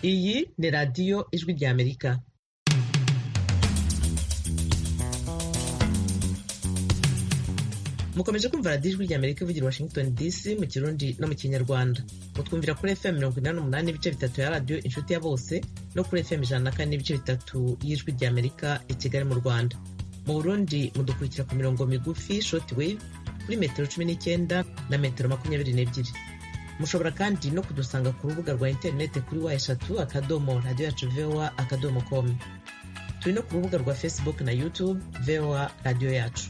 Iyi ni radiyo Ijwi ry'Amerika. Mukomeje kumva radiyo Ijwi ry'Amerika ivugira Washington DC mu Kirundi no mu Kinyarwanda. Mutwumvira kuri FM 88 n'ibice bitatu ya radiyo Inshuti ya Bose no kuri FM 104 n'ibice bitatu y'Ijwi ry'Amerika i Kigali mu Rwanda. Mu Burundi mudukurikira ku mirongo migufi shortwave kuri metero 19 na metero 22. Mushobora kandi no kudusanga ku rubuga rwa interineti kuri wa3.radio.voa.com. Turi no ku rubuga rwa Facebook na YouTube VOA Radio Yacu.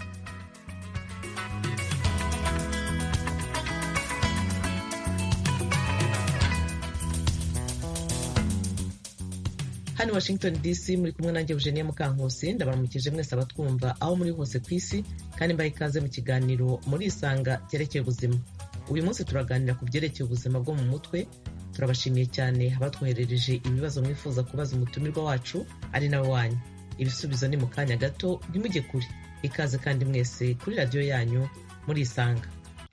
Hano Washington DC muri kumwe nanjye Eugenia Mukankusi, ndabaramukije mwese abatwumva aho muri hose ku isi, kandi mbaye ikaze mu kiganiro muri Isanga cyerekeye ubuzima. Uyu munsi turaganira ku byerekeye ubuzima bwo mu mutwe. Turabashimiye cyane abatwoherereje ibibazo mwifuza kubaza umutumirwa wacu ari nawe wanyu. Ibisubizo ni mu kanya gato, ntimujye kure. Ikaze kandi mwese kuri radiyo yanyu muri Isanga.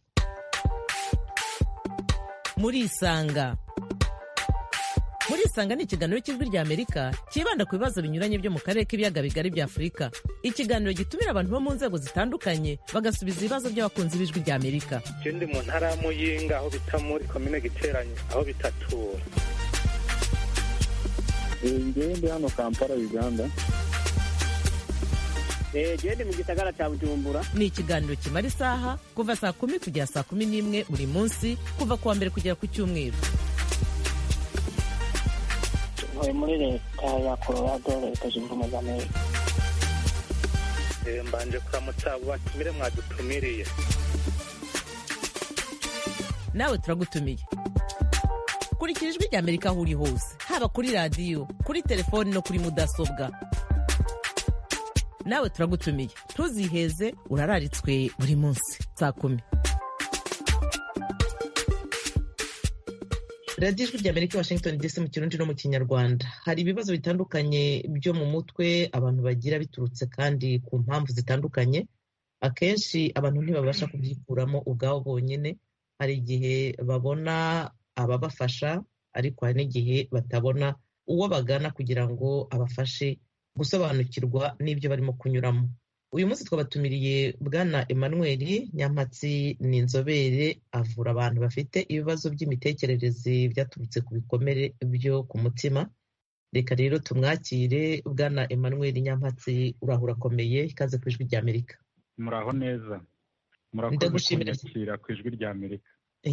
Muri Isanga. Muri Isanga ni ikiganiro cy'Ijwi ry'Amerika kibanda ku bibazo binyuranye byo mu karere k'ibiyaga bigari bya Afurika. Ikiganiro gitumira abantu bo mu nzego zitandukanye bagasubiza ibibazo by'abakunzi b'Ijwi ry'Amerika. Ndi mu ntara ya Muyinga aho bita muri komine Giteranyi aho bitatura. Ndi hano Kampala Uganda. Ndi mu gisagara cya Bujumbura. Ni ikiganiro kimara isaha kuva saa 10 kugera saa 11 buri munsi kuva kuwa mbere kugera ku Cyumweru. Muri leta ya Colorado, Leta Zunze Ubumwe za Amerika. Mbanje kuramutsa abo batumire mwadutumiriye. Nawe turagutumiye. Kurikira Ijwi ry'Amerika aho uri hose, haba kuri radiyo, kuri telefoni no kuri mudasobwa. Nawe turagutumiye. Ntuziheze, urararitswe buri munsi saa 10. radiyo Ijwi ry'Amerika Washington DC mu Kirundi no mu Kinyarwanda. Hari ibibazo bitandukanye byo mu mutwe abantu bagira biturutse kandi ku mpamvu zitandukanye. Akenshi abantu ntibabasha kubyikuramo ubwabo bonyine. Hari igihe babona ababafasha, ariko hari n'igihe batabona uwo bagana kugira ngo abafashe gusobanukirwa n'ibyo barimo kunyuramo. Uyu munsi twabatumiriye Bwana Emmanuel Nyampatsi, ni inzobere, avura abantu bafite ibibazo by'imitekerereze byaturutse ku bikomere byo ku mutima. Reka rero tumwakire. Bwana Emmanuel Nyampatsi, urahura akomeye, ikaze ku Ijwi ry'Amerika. Muraho neza. Murakoze kunyakira ku Ijwi ry'Amerika.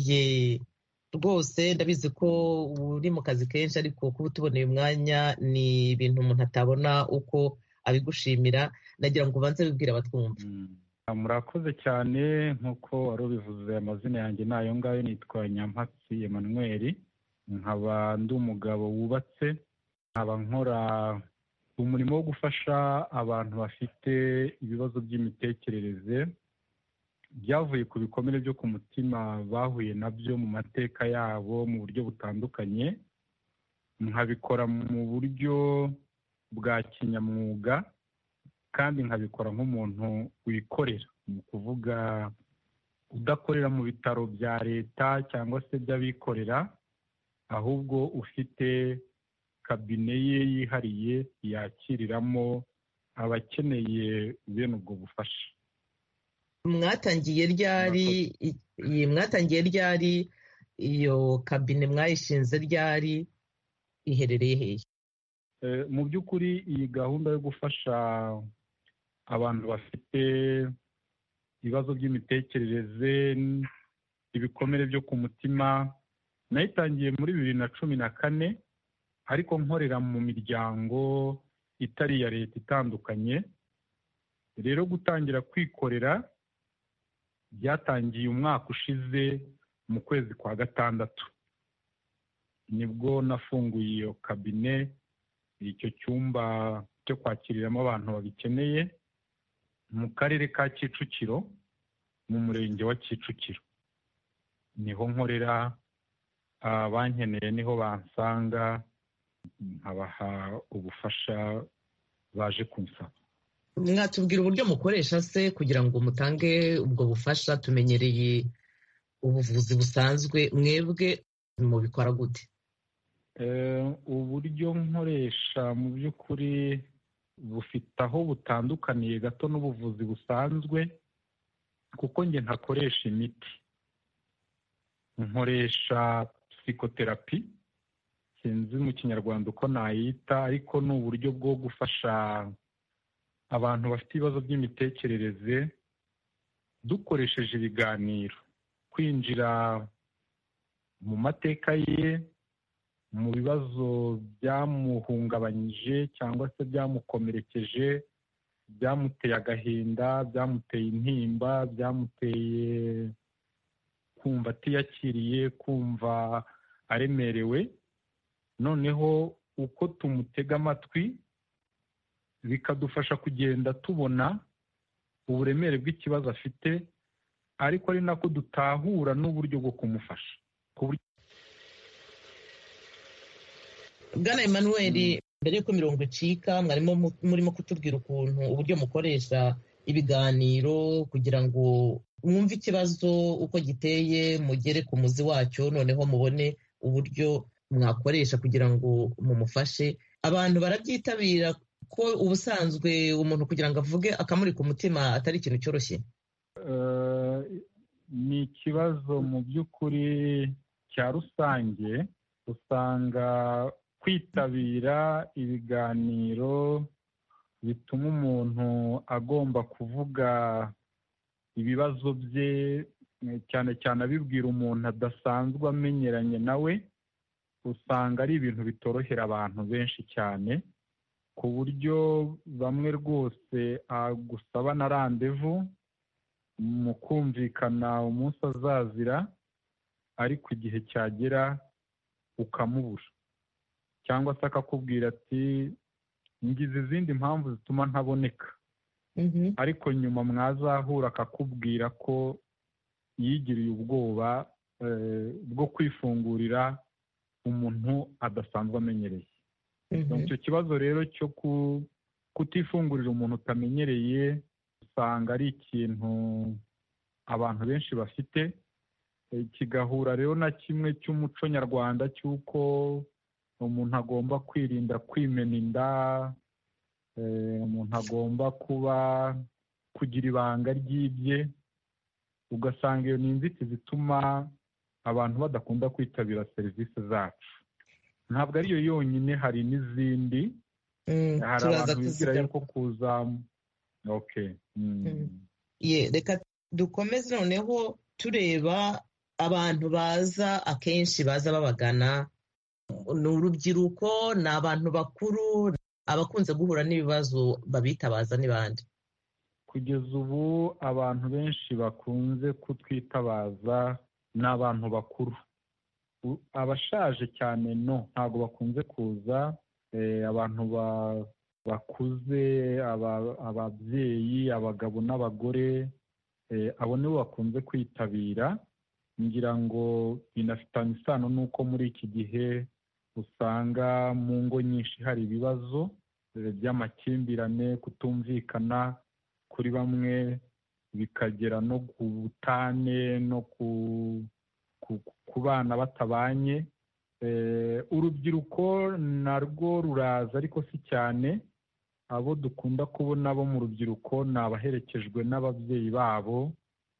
Rwose ndabizi ko uri mu kazi kenshi, ariko kuba utuboneye umwanya ni ibintu umuntu atabona uko abigushimira. Nagira ngo ubanze wibwire abatwumva. Murakoze cyane. Nk'uko wari ubivuze, amazina yanjye ni ayo ngayo, nitwa Nyampatsi Emmanuel. Nkaba ndi umugabo wubatse, nkaba nkora umurimo wo gufasha abantu bafite ibibazo by'imitekerereze byavuye ku bikomere byo ku mutima bahuye nabyo mu mateka yabo mu buryo butandukanye. Nkabikora mu buryo bwa kinyamwuga, kandi nkabikora nk'umuntu wikorera, mu kuvuga udakorera mu bitaro bya leta cyangwa se by'abikorera, ahubwo ufite kabine ye yihariye yakiriramo abakeneye bene ubwo bufasha. Mwatangiye ryari? Iyo kabine mwayishinze ryari? Iherereye hehe? Mu by'ukuri iyi gahunda yo gufasha abantu bafite ibibazo by'imitekerereze, ibikomere byo ku mutima, nayitangiye muri 2014, ariko nkorera mu miryango itari iya leta itandukanye. Rero gutangira kwikorera byatangiye umwaka ushize mu kwezi kwa gatandatu. Nibwo nafunguye iyo kabine, icyo cyumba cyo kwakiriramo abantu babikeneye, mu karere ka Kicukiro, mu murenge wa Kicukiro. Niho nkorera, abankeneye niho bansanga, nkabaha ubufasha baje kunsaba. Mwatubwira uburyo mukoresha se kugira ngo mutange ubwo bufasha? Tumenyereye ubuvuzi busanzwe, mwebwe mubikora gute? uburyo nkoresha mu by'ukuri bufite aho butandukaniye gato n'ubuvuzi busanzwe, kuko njye ntakoresha imiti, nkoresha psikoterapi, sinzi mu kinyarwanda uko nayita, ariko ni uburyo bwo gufasha abantu bafite ibibazo by'imitekerereze dukoresheje ibiganiro, kwinjira mu mateka ye, mu bibazo byamuhungabanyije cyangwa se byamukomerekeje, byamuteye agahinda, byamuteye intimba, byamuteye kumva atiyakiriye, kumva aremerewe. Noneho uko tumutega amatwi bikadufasha kugenda tubona uburemere bw'ikibazo afite, ariko ari nako dutahura n'uburyo bwo kumufasha. Bwana Emmanuel, mbere y'uko imirongo icika, mwarimo murimo kutubwira ukuntu uburyo mukoresha ibiganiro kugira ngo mwumve ikibazo uko giteye, mugere ku muzi wacyo, noneho mubone uburyo mwakoresha kugira ngo mumufashe. Abantu barabyitabira ko ubusanzwe umuntu kugira ngo avuge akamuri ku mutima atari ikintu cyoroshye. Ni ikibazo mu by'ukuri cya rusange. Usanga kwitabira ibiganiro bituma umuntu agomba kuvuga ibibazo bye, cyane cyane abibwira umuntu adasanzwe amenyeranye nawe, usanga ari ibintu bitorohera abantu benshi cyane, ku buryo bamwe rwose agusaba na randevu mu kumvikana umunsi azazira, ariko igihe cyagera ukamubura, cyangwa se akakubwira ati ngize izindi mpamvu zituma ntaboneka, ariko nyuma mwazahura akakubwira ko yigiriye ubwoba bwo kwifungurira umuntu adasanzwe amenyereye. Icyo kibazo rero cyo kutifungurira umuntu utamenyereye usanga ari ikintu abantu benshi bafite, kigahura rero na kimwe cy'umuco nyarwanda cy'uko umuntu agomba kwirinda kwimena inda, umuntu agomba kugira ibanga ry'ibye, ugasanga iyo ni inzitizi zituma abantu badakunda kwitabira serivisi zacu. Ntabwo ariyo yonyine, hari n'izindi. Hari abantu bigira yuko kuza. Reka dukomeze noneho tureba abantu baza, akenshi baza babagana. Ni urubyiruko, ni abantu bakuru, abakunze guhura n'ibibazo babitabaza n'ibandi. Kugeza ubu abantu benshi bakunze kutwitabaza ni abantu bakuru. Abashaje cyane ntabwo bakunze kuza. Abantu bakuze, ababyeyi, abagabo n'abagore, abo nibo bakunze kwitabira. Ngira ngo binafitanye isano n'uko muri iki gihe usanga mu ngo nyinshi hari ibibazo by'amakimbirane, kutumvikana kuri bamwe, bikagera no ku butane no ku bana batabanye. Urubyiruko narwo ruraza, ariko si cyane. Abo dukunda kubona bo mu rubyiruko ni abaherekejwe n'ababyeyi babo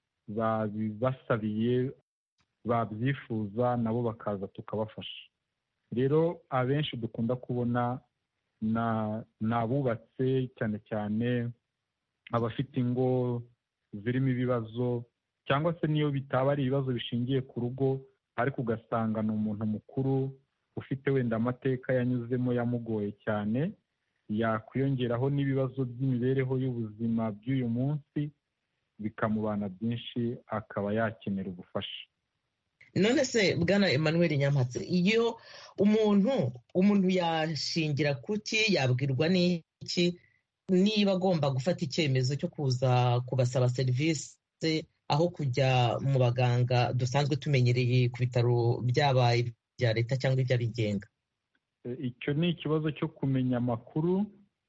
babibasabiye, babyifuza, nabo bakaza tukabafasha. Rero abenshi dukunda kubona ni abubatse, cyane cyane abafite ingo zirimo ibibazo, cyangwa se niyo bitaba ari ibibazo bishingiye ku rugo, ariko ugasanga ni umuntu mukuru ufite wenda amateka yanyuzemo yamugoye cyane, yakwiyongeraho n'ibibazo by'imibereho y'ubuzima by'uyu munsi, bikamubana byinshi, akaba yakenera ubufasha. None se Bwana Emmanuel Nyampatse, iyo umuntu yashingira kuki, yabwirwa n'iki niba agomba gufata icyemezo cyo kuza kubasaba serivisi aho kujya mu baganga dusanzwe tumenyereye ku bitaro, byaba ibya leta cyangwa iby'abigenga? Icyo ni ikibazo cyo kumenya amakuru,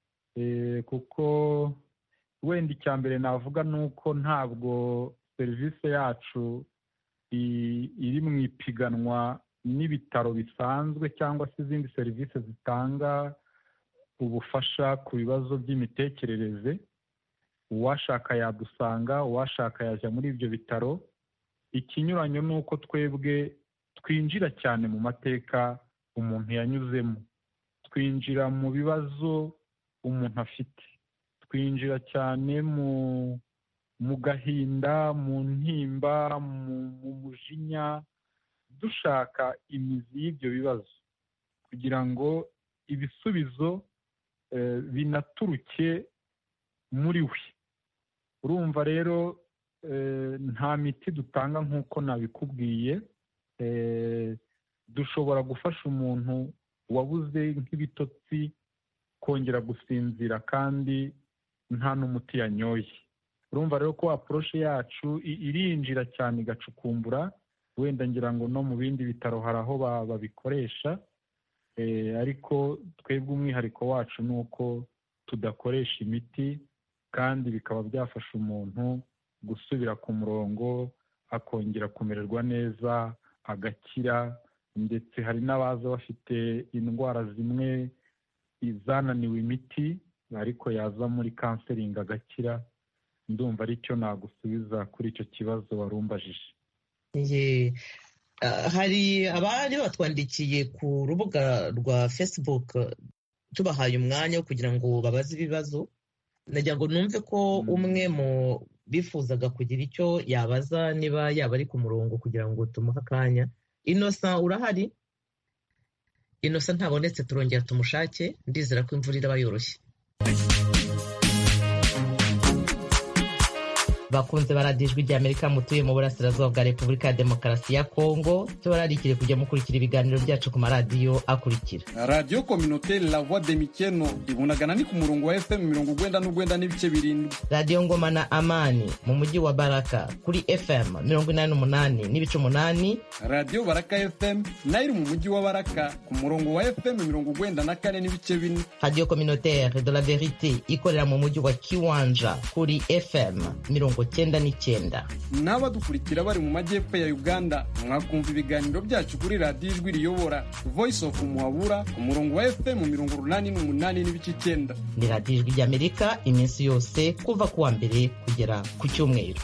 kuko wenda icya mbere navuga ni uko ntabwo serivisi yacu iri mu ipiganwa n'ibitaro bisanzwe cyangwa se izindi serivisi zitanga ubufasha ku bibazo by'imitekerereze. Uwashaka yadusanga, uwashaka yajya muri ibyo bitaro. Ikinyuranyo ni uko twebwe twinjira cyane mu mateka umuntu yanyuzemo, twinjira mu bibazo umuntu afite, twinjira cyane mu gahinda, mu ntimba, mu mujinya, dushaka imizi y'ibyo bibazo kugira ngo ibisubizo binaturuke muri we. Urumva rero nta miti dutanga nk'uko nabikubwiye. Dushobora gufasha umuntu wabuze nk'ibitotsi kongera gusinzira kandi nta n'umuti yanyoye. Urumva rero ko approche yacu irinjira cyane igacukumbura. Wenda ngira ngo no mu bindi bitaro hari aho babikoresha, ariko twebwe umwihariko wacu ni uko tudakoresha imiti, kandi bikaba byafasha umuntu gusubira ku murongo, akongera kumererwa neza, agakira. Ndetse hari n'abaza bafite indwara zimwe zananiwe imiti, ariko yaza muri counseling agakira. Ndumva aricyo nagusubiza kuri icyo kibazo warumbajije. Hari abari batwandikiye ku rubuga rwa Facebook tubahaye umwanya wo kugira ngo babaze ibibazo. Nagira ngo numve ko umwe mu bifuzaga kugira icyo yabaza niba yaba ari ku murongo kugira ngo tumuhe akanya. Innocent, urahari? Innocent ntabonetse, turongera tumushake. Ndizera ko imvura iraba yoroshye. Bakunze baradijwe ry'Amerika mutuye mu burasirazuba bwa Repubulika ya Demokarasi ya Kongo, tubararikire kujya mukurikira ibiganiro byacu ku maradiyo akurikira: Radio Communautaire La Voix de Mikeno ibunagana ni ku murongo wa FM 99 n'ibice 7, Radio Ngoma na Amani mu mujyi wa Baraka kuri FM 88 n'ibice 8, Radio Baraka FM nayo mu mujyi wa Baraka ku murongo wa FM 94 n'ibice 4, Radio Communautaire de la Vérité ikorera mu mujyi wa Kiwanja kuri FM 99. N'abadukurikira bari mu majyepfo ya Uganda mwakumva ibiganiro byacu kuri Radio Ijwi Riyobora Voice of Muhabura ku murongo wa FM 88 n'ibice 9. Ni Radio Ijwi ry'Amerika iminsi yose kuva ku wa mbere kugera ku cyumweru.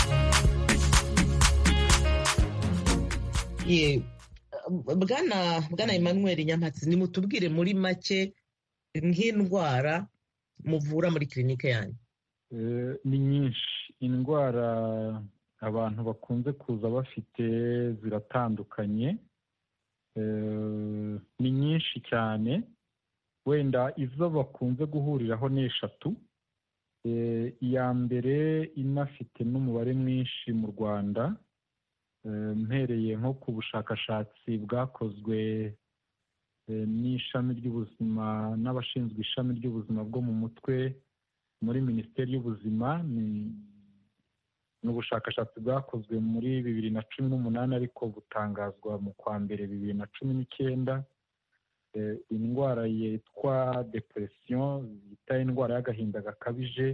Bwana Emmanuel Nyampatsi, nimutubwire muri make nk'indwara muvura muri klinike yanyu. Ni nyinshi indwara abantu bakunze kuza bafite, ziratandukanye. Ni nyinshi cyane, wenda izo bakunze guhuriraho ni eshatu. Iya mbere inafite n'umubare mwinshi mu Rwanda, mpereye nko ku bushakashatsi bwakozwe n'ishami ry'ubuzima n'abashinzwe ishami ry'ubuzima bwo mu mutwe muri Minisiteri y'Ubuzima. Ni ubushakashatsi bwakozwe muri 2018 ariko butangazwa mu kwa mbere 2019. Indwara yitwa depression, yita indwara y'agahinda gakabije,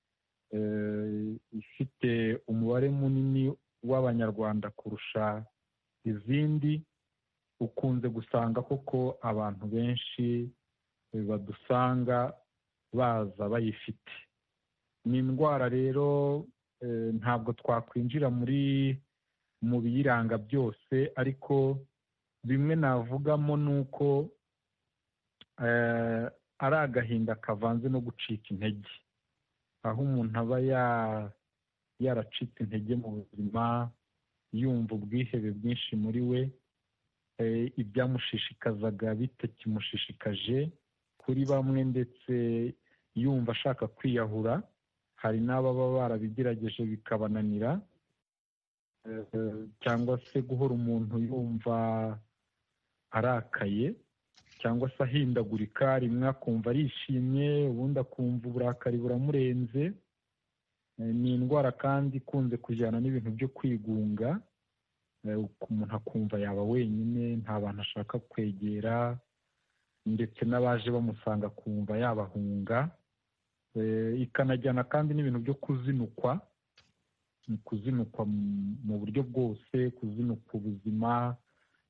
ifite umubare munini w'Abanyarwanda kurusha izindi. Ukunze gusanga koko abantu benshi badusanga baza bayifite. Ni indwara rero ntabwo twakwinjira mu biyiranga byose, ariko bimwe navugamo ni uko ari agahinda kavanze no gucika intege, aho umuntu aba yaracitse intege mu buzima, yumva ubwihebe bwinshi muri we, ibyamushishikazaga bitakimushishikaje kuri bamwe, ndetse yumva ashaka kwiyahura. Hari n'ababa barabigerageje bikabananira, cyangwa se guhora umuntu yumva arakaye cyangwa se ahindagurika, rimwe akumva arishimye ubundi akumva uburakari buramurenze. Ni indwara kandi ikunze kujyana n'ibintu byo kwigunga, umuntu akumva yaba wenyine, nta bantu ashaka kwegera, ndetse n'abaje bamusanga akumva yabahunga. Ikanajyana kandi n'ibintu byo kuzinukwa mu buryo bwose, kuzinukwa ubuzima,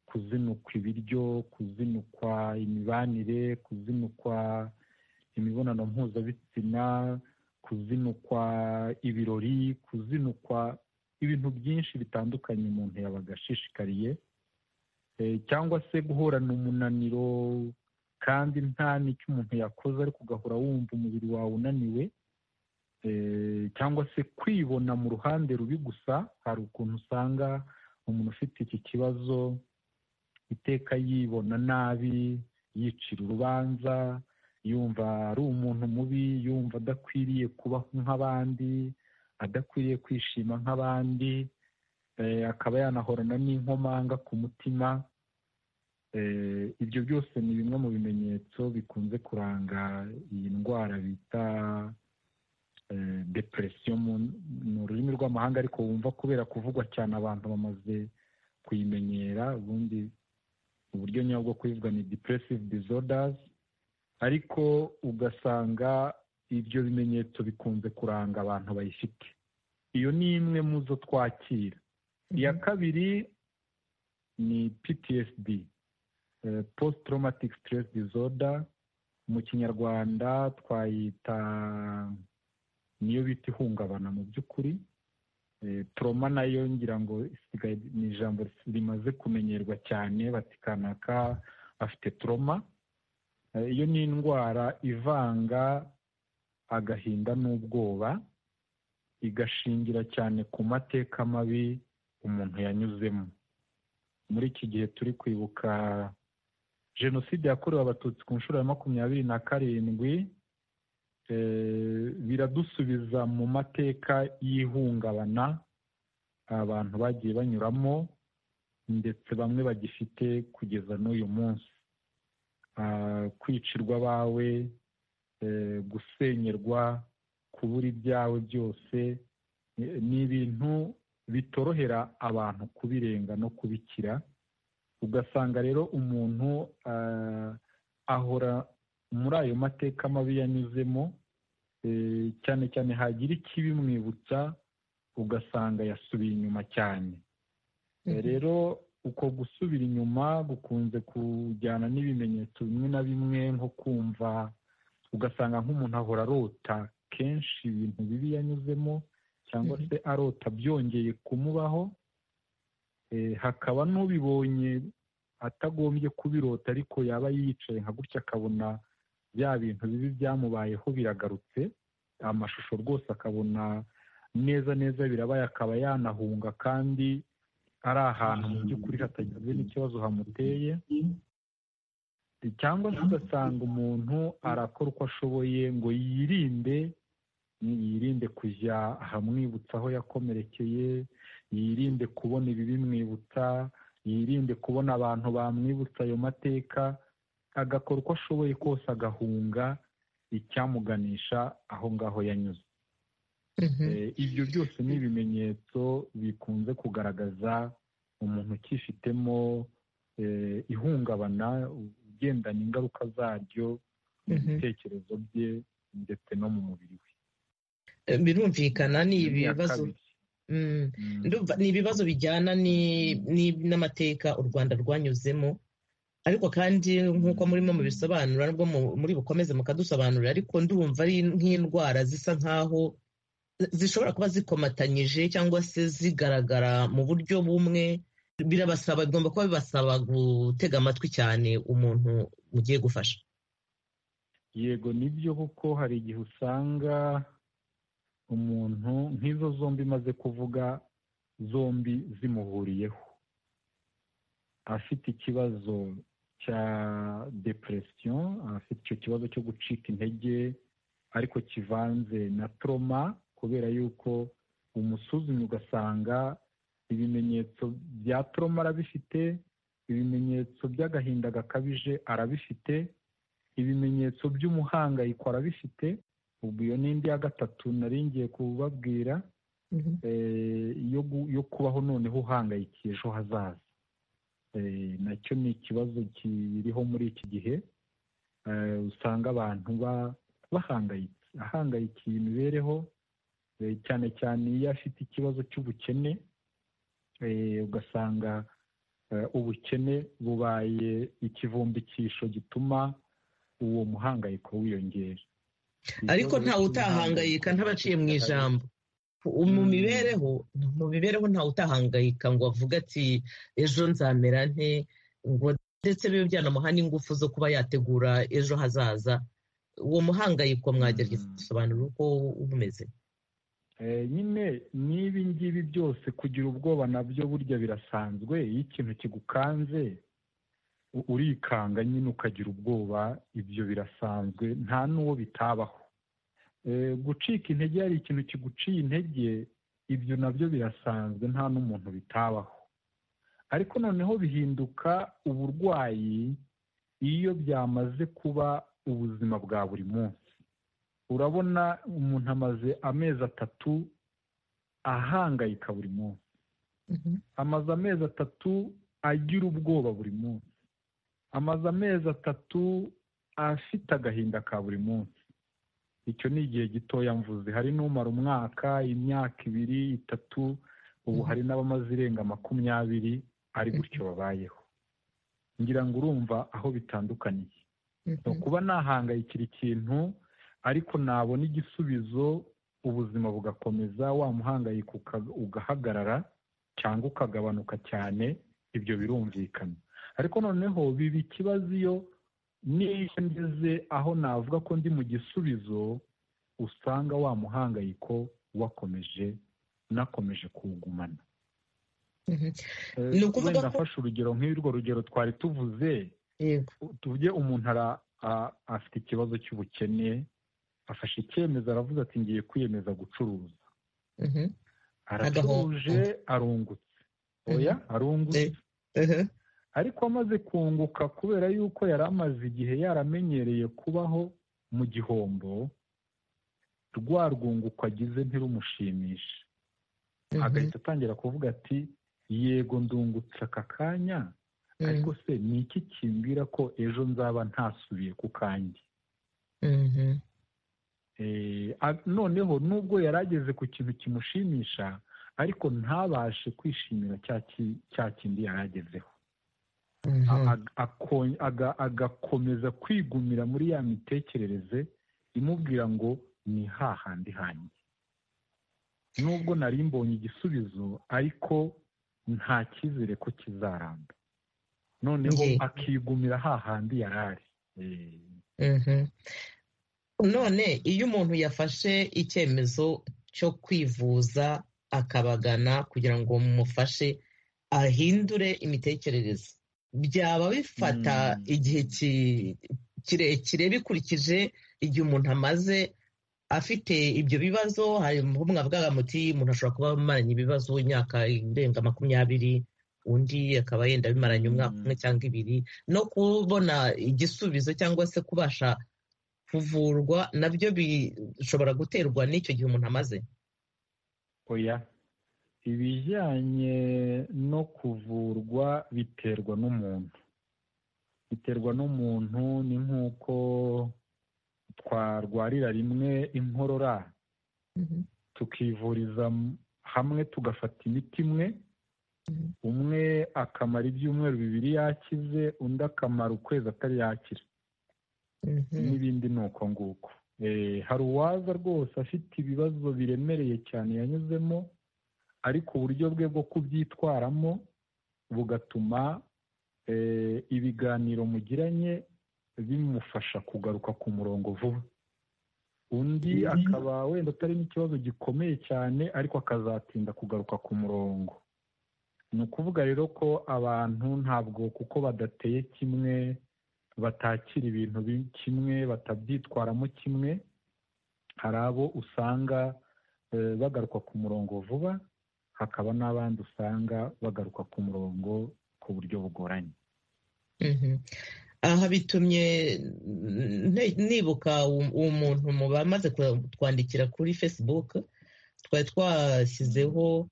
kuzinukwa ibiryo, kuzinukwa imibanire, kuzinukwa imibonano mpuzabitsina, kuzinukwa ibirori, kuzinukwa ibintu byinshi bitandukanye umuntu yabaga ashishikariye, cyangwa se guhorana umunaniro kandi nta n'icyo umuntu yakoze ariko ugahora wumva umubiri wawe unaniwe, cyangwa se kwibona mu ruhande rubi gusa. Hari ukuntu usanga umuntu ufite iki kibazo iteka yibona nabi, yicira urubanza, yumva ari umuntu mubi, yumva adakwiriye kubaho nk'abandi, adakwiriye kwishima nk'abandi, akaba yanahorana n'inkomanga ku mutima. Ibyo byose ni bimwe mu bimenyetso bikunze kuranga iyi ndwara bita depression mu rurimi rw'amahanga, ariko wumva kubera kuvugwa cyane abantu bamaze kuyimenyera. Ubundi uburyo nyabwo bwo kuyivuga ni depressive disorders, ariko ugasanga ibyo bimenyetso bikunze kuranga abantu bayifite. Iyo ni imwe mu zo twakira. Iya kabiri ni PTSD, post traumatic stress disorder. Mu kinyarwanda twayita niyo bita ihungabana mu by'ukuri. Trauma nayo ngira ngo ni ijambo rimaze kumenyerwa cyane, bati kanaka afite trauma. Iyo ni indwara ivanga agahinda n'ubwoba, igashingira cyane ku mateka mabi umuntu yanyuzemo. Muri iki gihe turi kwibuka jenoside yakorewe abatutsi ku nshuro ya 27, biradusubiza mu mateka y'ihungabana abantu bagiye banyuramo ndetse bamwe bagifite kugeza n'uyu munsi. Kwicirwa abawe, gusenyerwa, kubura ibyawe byose ni ibintu bitorohera abantu kubirenga no kubikira. Ugasanga rero umuntu ahora muri ayo mateka mabi yanyuzemo, cyane cyane hagira ikibimwibutsa ugasanga yasubiye inyuma cyane. Rero uko gusubira inyuma gukunze kujyana n'ibimenyetso bimwe na bimwe, nko kumva ugasanga nk'umuntu ahora arota kenshi ibintu bibi yanyuzemo, cyangwa se arota byongeye kumubaho. Hakaba n'ubibonye atagombye kubirota, ariko yaba yicaye nka gutya akabona bya bintu bibi byamubayeho biragarutse, amashusho rwose akabona neza neza birabaye, akaba yanahunga kandi ari ahantu mu by'ukuri hatagize n'ikibazo hamuteye. Cyangwa se ugasanga umuntu arakora uko ashoboye ngo yirinde kujya ahamwibutsa aho yakomerekeye, yirinde kubona ibibimwibutsa, yirinde kubona abantu bamwibutsa ayo mateka, agakora uko ashoboye kose agahunga icyamuganisha aho ngaho yanyuze. Ibyo byose ni ibimenyetso bikunze kugaragaza umuntu ukifitemo ihungabana, ugendana ingaruka zaryo mu bitekerezo bye ndetse no mu mubiri we. Birumvikana ni ibibazo ni ibibazo bijyana n'amateka u Rwanda rwanyuzemo, ariko kandi nk'uko murimo mubisobanura nubwo muri bukomeze mukadusobanurira, ariko ndumva ari nk'indwara zisa nk'aho zishobora kuba zikomatanyije cyangwa se zigaragara mu buryo bumwe. Bigomba kuba bibasaba gutega amatwi cyane umuntu ugiye gufasha. Yego nibyo, kuko hari igihe usanga umuntu nk'izo zombi maze kuvuga zombi zimuhuriyeho, afite ikibazo cya depression, afite icyo kibazo cyo gucika intege ariko kivanze na trauma, kubera yuko umusuzumye ugasanga ibimenyetso bya trauma arabifite, ibimenyetso by'agahinda gakabije arabifite, ibimenyetso by'umuhangayiko arabifite. Ubwo iyo n'indi ya gatatu nari ngiye kubabwira, yo kubaho noneho uhangayikiye ejo hazaza. Nacyo ni ikibazo kiriho muri iki gihe. Usanga abantu ahangayikiye imibereho, cyane cyane iyo afite ikibazo cy'ubukene. Ugasanga ubukene bubaye ikivumbikisho gituma uwo muhangayiko wiyongera. ariko ntawe utahangayika ntabaciye mu ijambo. mu mibereho ntawe utahangayika ngo avuge ati ejo nzamera nte, ngo ndetse bibe byanamuha n'ingufu zo kuba yategura ejo hazaza. uwo muhangayiko mwagerageza gusobanura uko umeze? nyine n'ibi ngibi byose kugira ubwoba nabyo burya birasanzwe. iyo ikintu kigukanze urikanga nyine ukagira ubwoba, ibyo birasanzwe, nta n'uwo bitabaho. gucika intege hari ikintu kiguciye intege, ibyo nabyo birasanzwe, nta n'umuntu bitabaho. ariko noneho bihinduka uburwayi iyo byamaze kuba ubuzima bwa buri munsi. urabona umuntu amaze amezi 3 ahangayika buri munsi, amaze amezi 3 agira ubwoba buri munsi, amaze amezi 3 afite agahinda ka buri munsi. icyo ni igihe gitoya mvuze. hari n'umara umwaka, imyaka 2, 3, ubu hari n'abamaze irenga 20 ari gutyo babayeho. ngira ngo urumva aho bitandukaniye. kuba nahangayikira ikintu ariko nabona igisubizo, ubuzima bugakomeza, wa muhangayiko ugahagarara cyangwa ukagabanuka cyane, ibyo birumvikana. ariko noneho biba ikibazo iyo niyo ngeze aho navuga ko ndi mu gisubizo, usanga wa muhangayiko nakomeje kuwugumana. ni ukuvuga ko nafashe urugero nk'urwo rugero twari tuvuze. tuvuge umuntu afite ikibazo cy'ubukene, afashe icyemezo, aravuze ati ngiye kwiyemeza gucuruza. aracuruje, arungutse. arungutse. ariko amaze kunguka, kubera yuko yari amaze igihe yaramenyereye kubaho mu gihombo, rwa rwunguko agize ntirumushimishe. agahita atangira kuvuga ati yego ndungutse aka kanya, ariko se ni iki kimbwira ko ejo nzaba ntasubiye ku kanjye? noneho nubwo yari ageze ku kintu kimushimisha, ariko ntabashe kwishimira cya kindi yari agezeho. agakomeza kwigumira muri ya mitekerereze imubwira ngo ni hahandi hanjye. nubwo nari mbonye igisubizo, ariko nta cyizere ko kizaramba. noneho akigumira hahandi yari ari. none iyo umuntu yafashe icyemezo cyo kwivuza akabagana kugira ngo mumufashe ahindure imitekerereze, byaba bifata igihe kirekire bikurikije igihe umuntu amaze afite ibyo bibazo? hari mwavugaga muti umuntu ashobora kuba amaranye ibibazo imyaka irenga 20, undi akaba yenda bimaranye umwaka 1 cyangwa 2, no kubona igisubizo cyangwa se kubasha kuvurwa nabyo bishobora guterwa n'icyo gihe umuntu amaze. oya, ibijyanye no kuvurwa biterwa n'umuntu. ni nk'uko twarwarira rimwe inkorora, tukivuriza hamwe, tugafata imiti imwe, umwe akamara ibyumweru 2 yakize, undi akamara ukwezi atari yakira. n'ibindi ni uko nguko. hari uwaza rwose afite ibibazo biremereye cyane yanyuzemo, ariko uburyo bwe bwo kubyitwaramo bugatuma ibiganiro mugiranye bimufasha kugaruka ku murongo vuba. undi akaba wenda atari n'ikibazo gikomeye cyane, ariko akazatinda kugaruka ku murongo. ni ukuvuga rero ko abantu ntabwo kuko badateye kimwe, batakira ibintu kimwe, batabyitwaramo kimwe. hari abo usanga bagaruka ku murongo vuba, hakaba n'abandi usanga bagaruka ku murongo ku buryo bugoranye. aha bitumye nibuka umuntu mu bamaze twandikira kuri Facebook, twari twashyizeho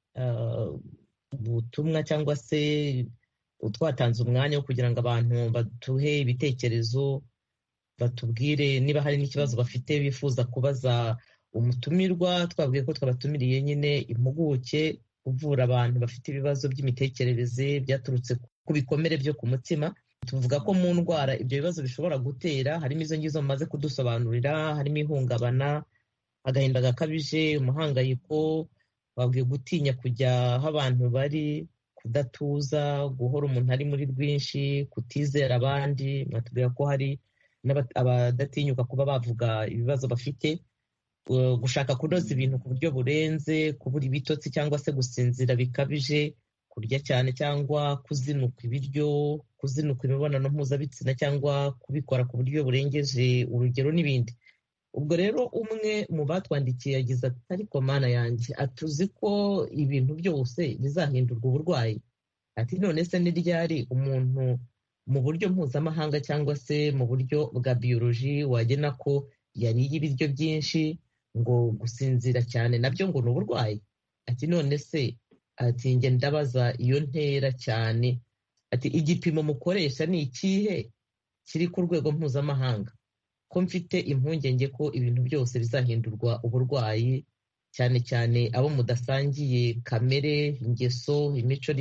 ubutumwa cyangwa se twatanze umwanya wo kugira ngo abantu batuhe ibitekerezo, batubwire niba hari n'ikibazo bafite bifuza kubaza umutumirwa. twabwiye ko twabatumiriye nyine impuguke uvura abantu bafite ibibazo by'imitekerereze byaturutse ku bikomere byo ku mutima. Tuvuga ko mu ndwara ibyo bibazo bishobora gutera harimo izo ngizo mumaze kudusobanurira, harimo ihungabana, agahinda gakabije, umuhangayiko, wabwiye gutinya kujya aho abantu bari, kudatuza, guhora umuntu ari muri rwinshi, kutizera abandi. Mwatubwira ko hari abadatinyuka kuba bavuga ibibazo bafite, gushaka kunoza ibintu ku buryo burenze, kubura ibitotsi cyangwa se gusinzira bikabije, kurya cyane cyangwa kuzinuka ibiryo, kuzinuka imibonano mpuzabitsina cyangwa kubikora ku buryo burengeje urugero n'ibindi. Ubwo rero umwe mu batwandikiye yagize ati ariko mana yanjye, atuzi ko ibintu byose bizahindurwa uburwayi. Ati none se ni ryari umuntu mu buryo mpuzamahanga cyangwa se mu buryo bwa biyoloji wagena ko yariye ibiryo byinshi ngo gusinzira cyane nabyo ngo ni uburwayi? Ati none se, ati njye ndabaza iyo ntera cyane, ati igipimo mukoresha ni ikihe kiri ku rwego mpuzamahanga ko mfite impungenge ko ibintu byose bizahindurwa uburwayi, cyane cyane abo mudasangiye kamere, ingeso, imico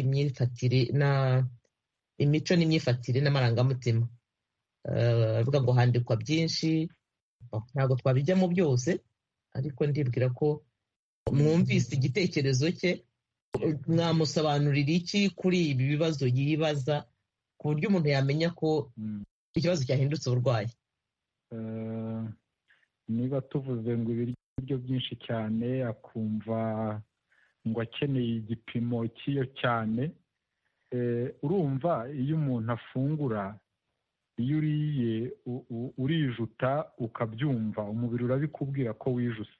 n'imyifatire n'amarangamutima. Avuga ngo handikwa byinshi, ntabwo twabijyamo byose, ariko ndibwira ko mwumvise igitekerezo cye. Mwamusobanurira iki kuri ibi bibazo yibaza ku buryo umuntu yamenya ko ikibazo cyahindutse uburwayi? Niba tuvuze ngo ibiryo byinshi cyane akumva ngo akeneye igipimo cy'iyo cyane, urumva iyo umuntu afungura, iyo uriye urijuta ukabyumva, umubiri urabikubwira ko wijuse.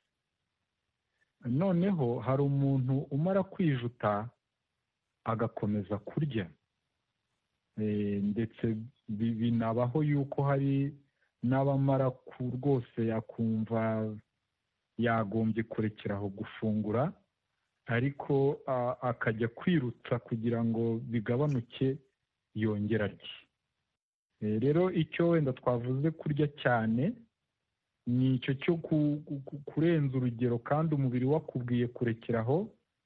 Noneho hari umuntu umara kwijuta agakomeza kurya, ndetse binabaho yuko hari n'abamara rwose yakumva yagombye kurekeraho gufungura, ariko akajya kwirutsa kugira ngo bigabanuke yongera arye. Rero icyo wenda twavuze kurya cyane ni icyo cyo kurenza urugero, kandi umubiri wakubwiye kurekeraho,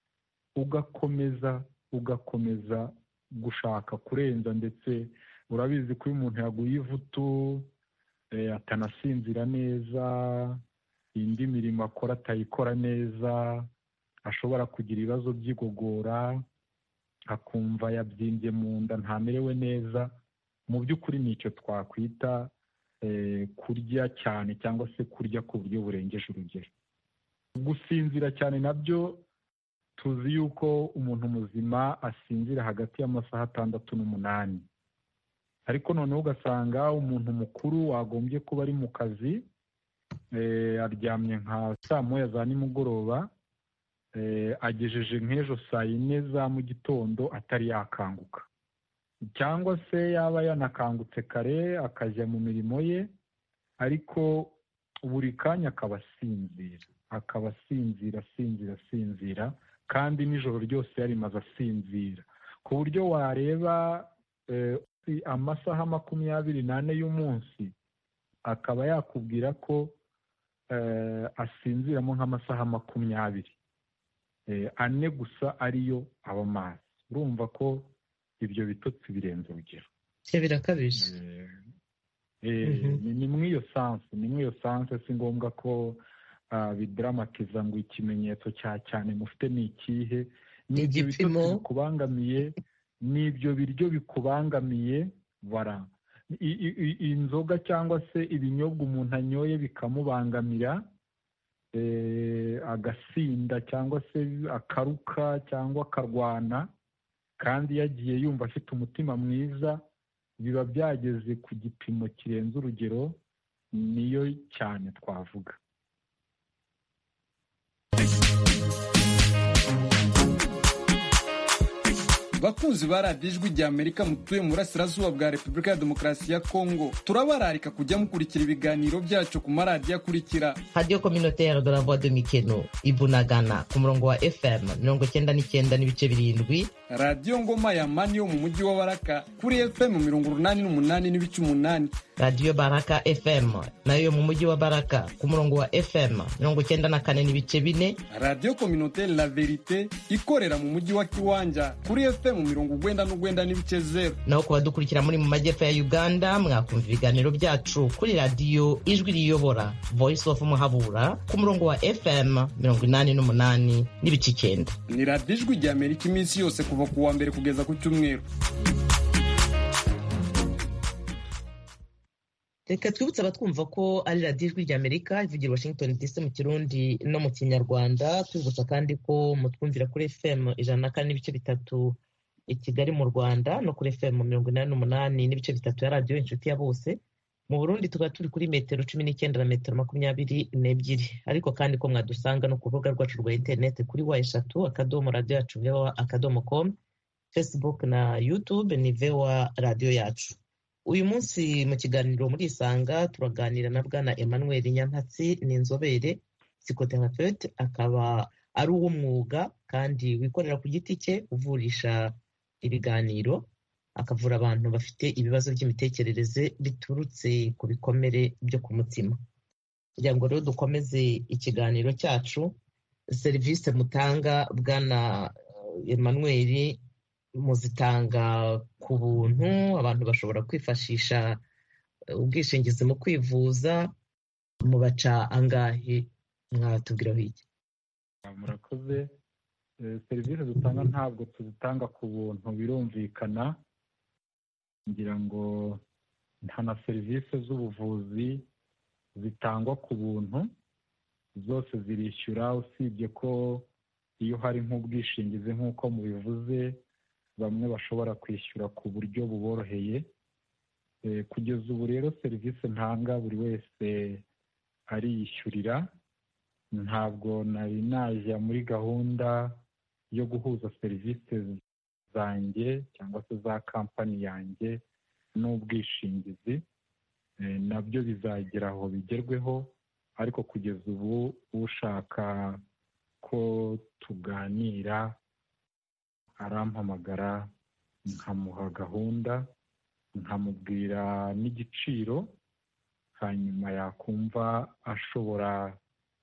ugakomeza gushaka kurenza. Ndetse urabizi ko iyo umuntu yaguye ivutu atanasinzira neza, indi mirimo akora atayikora neza, ashobora kugira ibibazo by'igogora, akumva yabyimbye mu nda, ntamerewe neza. Mu by'ukuri ni icyo twakwita kurya cyane, cyangwa se kurya ku buryo burengeje urugero. Gusinzira cyane nabyo tuzi yuko umuntu muzima asinzira hagati y'amasaha 6 n'8, ariko noneho ugasanga umuntu mukuru wagombye kuba ari mu kazi aryamye nka saa 1 za nimugoroba, agejeje nk'ejo saa 4 za mu gitondo atari yakanguka, cyangwa se yaba yanakangutse kare akajya mu mirimo ye, ariko buri kanya akaba asinzira, kandi nijoro ryose yarimaze asinzira, ku buryo wareba amasaha 24 y'umunsi akaba yakubwira ko asinziramo nk'amasaha 20, 4 gusa ariyo aba mazi. Urumva ko ibyo bitotsi birenze urugero, birakabije. ni mw'iyo sanse, si ngombwa ko bidaramatiza ngo ikimenyetso cya cyane mufite ni ikihe, n'ibyo bitotsi bikubangamiye, n'ibyo biryo bikubangamiye, inzoga cyangwa se ibinyobwa umuntu anyoye bikamubangamira, agasinda cyangwa se akaruka cyangwa akarwana, kandi yagiye yumva afite umutima mwiza, biba byageze ku gipimo kirenze urugero, niyo cyane twavuga. bakunzi ba radiyo ijwi rya Amerika mutuye mu burasirazuba bwa Repubulika ya Demokarasi ya Kongo, turabararika kujya mukurikira ibiganiro byacu ku maradiyo akurikira: Radio Communautaire de la Voix de Mikeno Ibunagana ku murongo wa FM 99.7, Radio Ngoma ya Mani yo mu mujyi wa Baraka kuri FM 88.8, Radio Baraka FM nayo mu mujyi wa Baraka ku murongo wa FM 94.4, Radio Communautaire La Verite ikorera mu mujyi wa Kiwanja kuri FM 99.0. naho ku badukurikira muri mu majyepfo ya Uganda mwakumva ibiganiro byacu kuri Radio Ijwi Riyobora Voice of Muhabura ku murongo wa FM 88.9. Ni radiyo ijwi rya Amerika iminsi yose kuva ku wa mbere kugeza ku cyumweru. Reka twibutse abatwumva ko ari radiyo ijwi rya Amerika ivugira Washington DC mu Kirundi no mu Kinyarwanda. Twibutsa kandi ko mutwumvira kuri FM 104.3 i Kigali mu Rwanda no kuri FM 88.3 ya radiyo inshuti ya bose. Mu Burundi tukaba turi kuri metero 19 na metero 22, ariko kandi ko mwadusanga no ku rubuga rwacu rwa internet kuri wa3.radio.com, Facebook na YouTube ni VOA Radio Yacu. Uyu munsi mu kiganiro muri Isanga turaganira na Bwana Emmanuel Nyampatsi, ni inzobere psychothérapeute, akaba ari uw'umwuga kandi wikorera ku giti cye, uvurisha ibiganiro, akavura abantu bafite ibibazo by'imitekerereze biturutse ku bikomere byo ku mutima. Kugira ngo rero dukomeze ikiganiro cyacu, serivisi mutanga Bwana Emmanuel muzitanga ku buntu, abantu bashobora kwifashisha ubwishingizi mu kwivuza, mubaca angahe? Mwatubwiraho iki? Murakoze. Serivisi dutanga ntabwo tuzitanga ku buntu, birumvikana. Ngira ngo nta na serivisi z'ubuvuzi zitangwa ku buntu, zose zirishyura, usibye ko iyo hari nk'ubwishingizi nk'uko mubivuze bamwe bashobora kwishyura ku buryo buboroheye. Kugeza ubu rero serivisi ntanga buri wese ariyishyurira. Ntabwo nari najya muri gahunda yo guhuza serivisi zanjye cyangwa se za kampani yanjye n'ubwishingizi. Nabyo bizagera aho bigerweho, ariko kugeza ubu ushaka ko tuganira arampamagara, nkamuha gahunda, nkamubwira n'igiciro, hanyuma yakumva ashobora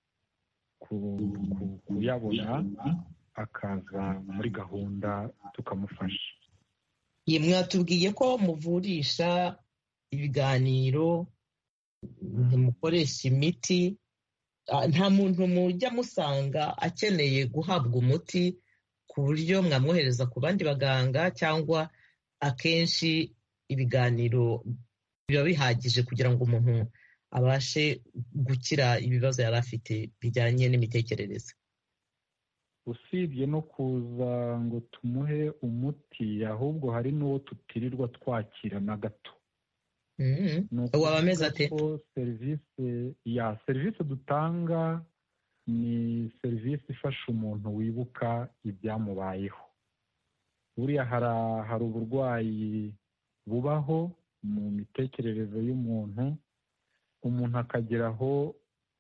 kuyabona akaza muri gahunda tukamufasha. Mwatubwiye ko muvurisha ibiganiro, ntimukoresha imiti. Nta muntu mujya musanga akeneye guhabwa umuti ku buryo mwamwohereza ku bandi baganga, cyangwa akenshi ibiganiro biba bihagije kugira ngo umuntu abashe gukira ibibazo yari afite bijyanye n'imitekerereze? Usibye no kuza ngo tumuhe umuti, ahubwo hari n'uwo tutirirwa twakira na gato. Waba ameze ate? Serivisi dutanga ni serivisi ifasha umuntu wibuka ibyamubayeho. Buriya hari uburwayi bubaho mu mitekerereze y'umuntu, umuntu akageraho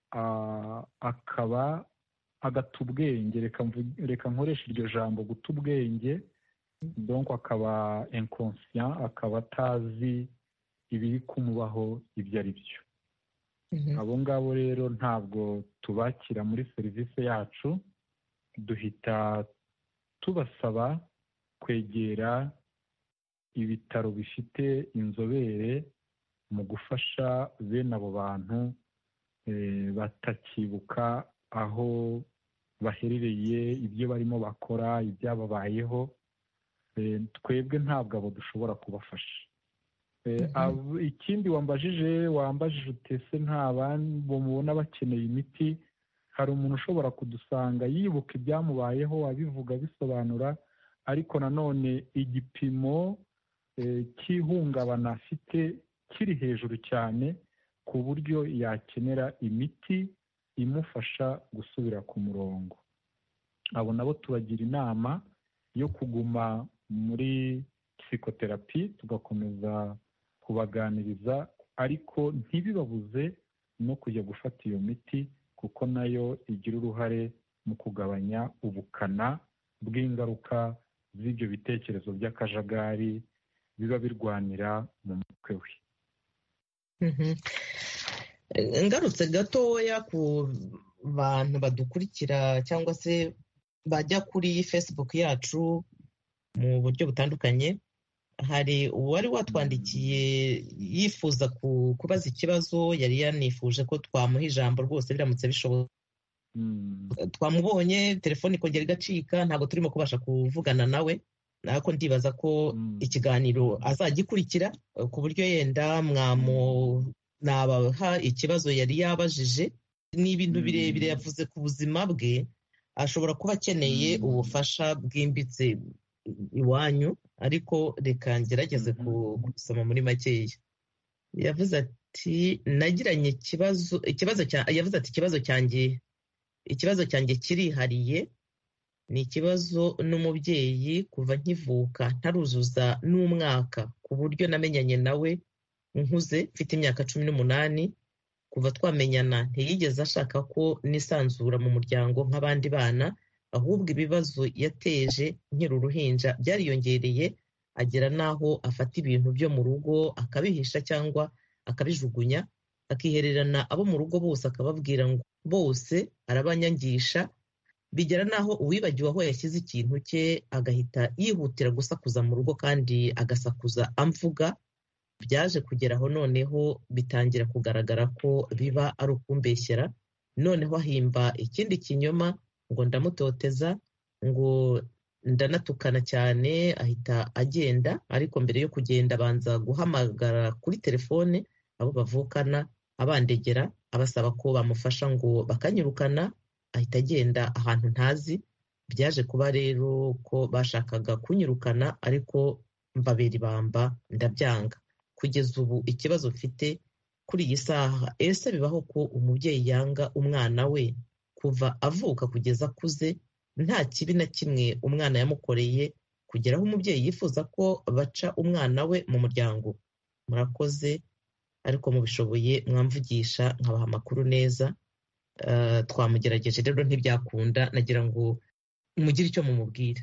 akaba agata ubwenge, reka nkoresha iryo jambo, guta ubwenge, donc akaba inconscient, akaba atazi ibiri kumubaho ibyo ari byo. Abo ngabo rero ntabwo tubakira muri serivisi yacu, duhita tubasaba kwegera ibitaro bifite inzobere mu gufasha bene abo bantu batakibuka aho baherereye, ibyo barimo bakora, ibyababayeho. Twebwe ntabwo abo dushobora kubafasha. Ikindi wambajije utese nta bandi mubona bakeneye imiti. Hari umuntu ushobora kudusanga yibuka ibyamubayeho, abivuga, bisobanura, ariko nanone igipimo cy'ihungabana afite kiri hejuru cyane ku buryo yakenera imiti imufasha gusubira ku murongo. Abo nabo tubagira inama yo kuguma muri psikoterapi, tugakomeza kubaganiriza, ariko ntibibabuze no kujya gufata iyo miti, kuko nayo igira uruhare mu kugabanya ubukana bw'ingaruka z'ibyo bitekerezo by'akajagari biba birwanira mu mutwe we. Ngarutse gatoya ku bantu badukurikira cyangwa se bajya kuri Facebook yacu mu buryo butandukanye, hari uwari watwandikiye yifuza kubaza ikibazo, yari yanifuje ko twamuha ijambo rwose biramutse bishoboka. Twamubonye telefoni ikongera igacika, ntabwo turimo kubasha kuvugana nawe, ariko ndibaza ko ikiganiro azagikurikira ku buryo yenda nabaha ikibazo yari yabajije. Ni ibintu birebire yavuze ku buzima bwe, ashobora kuba akeneye ubufasha bwimbitse iwanyu, ariko reka ngerageze gusoma muri makeya. Yavuze ati nagiranye ikibazo cyanjye kirihariye, ni ikibazo n'umubyeyi kuva nkivuka ntaruzuza n'umwaka, ku buryo namenyanye nawe nkuze mfite imyaka 18. Kuva twamenyana ntiyigeze ashaka ko nisanzura mu muryango nk'abandi bana, ahubwo ibibazo yateje nkiri uruhinja byariyongereye, agera n'aho afata ibintu byo mu rugo akabihisha cyangwa akabijugunya, akihererana abo mu rugo bose akababwira ngo bose arabanyangisha, bigera n'aho uwibagiwe aho yashyize ikintu cye agahita yihutira gusakuza mu rugo kandi agasakuza amvuga. Byaje kugeraho noneho bitangira kugaragara ko biba ari ukumbeshyera, noneho ahimba ikindi kinyoma ngo ndamutoteza, ngo ndanatukana cyane, ahita agenda. Ariko mbere yo kugenda abanza guhamagara kuri telefone abo bavukana abandegera, abasaba ko bamufasha ngo bakanyirukana, ahita agenda ahantu ntazi. Byaje kuba rero ko bashakaga kunyirukana, ariko mbabera ibamba ndabyanga. Kugeza ubu ikibazo mfite kuri iyi saha, ese bibaho ko umubyeyi yanga umwana we kuva avuka kugeza akuze, nta kibi na kimwe umwana yamukoreye, kugeraho umubyeyi yifuza ko baca umwana we mu muryango? Murakoze, ariko mubishoboye mwamvugisha nkabaha amakuru neza. Twamugerageje rero ntibyakunda, nagira ngo mugire icyo mumubwira.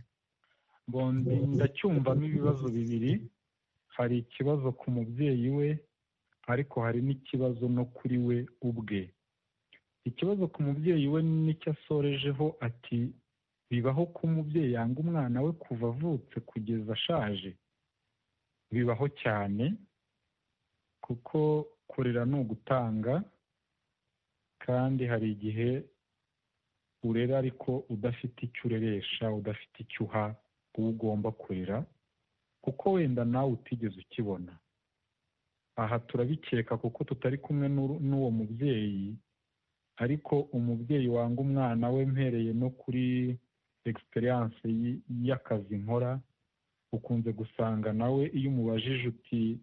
Ndacyumvamo ibibazo bibiri, hari ikibazo ku mubyeyi we, ariko hari n'ikibazo no kuri we ubwe. Ikibazo ku mubyeyi we nicyo asorejeho, ati bibaho ko umubyeyi yanga umwana we kuva avutse kugeza ashaje? Bibaho cyane, kuko kurera ni ugutanga, kandi hari igihe urera ariko udafite icyo ureresha, udafite icyo uha uwo ugomba kurera, kuko wenda nawe utigeze ukibona. Aha turabikeka kuko tutari kumwe n'uwo mubyeyi, ariko umubyeyi wanga umwana we, mpereye no kuri experience y'akazi nkora, ukunze gusanga nawe iyo umubajije uti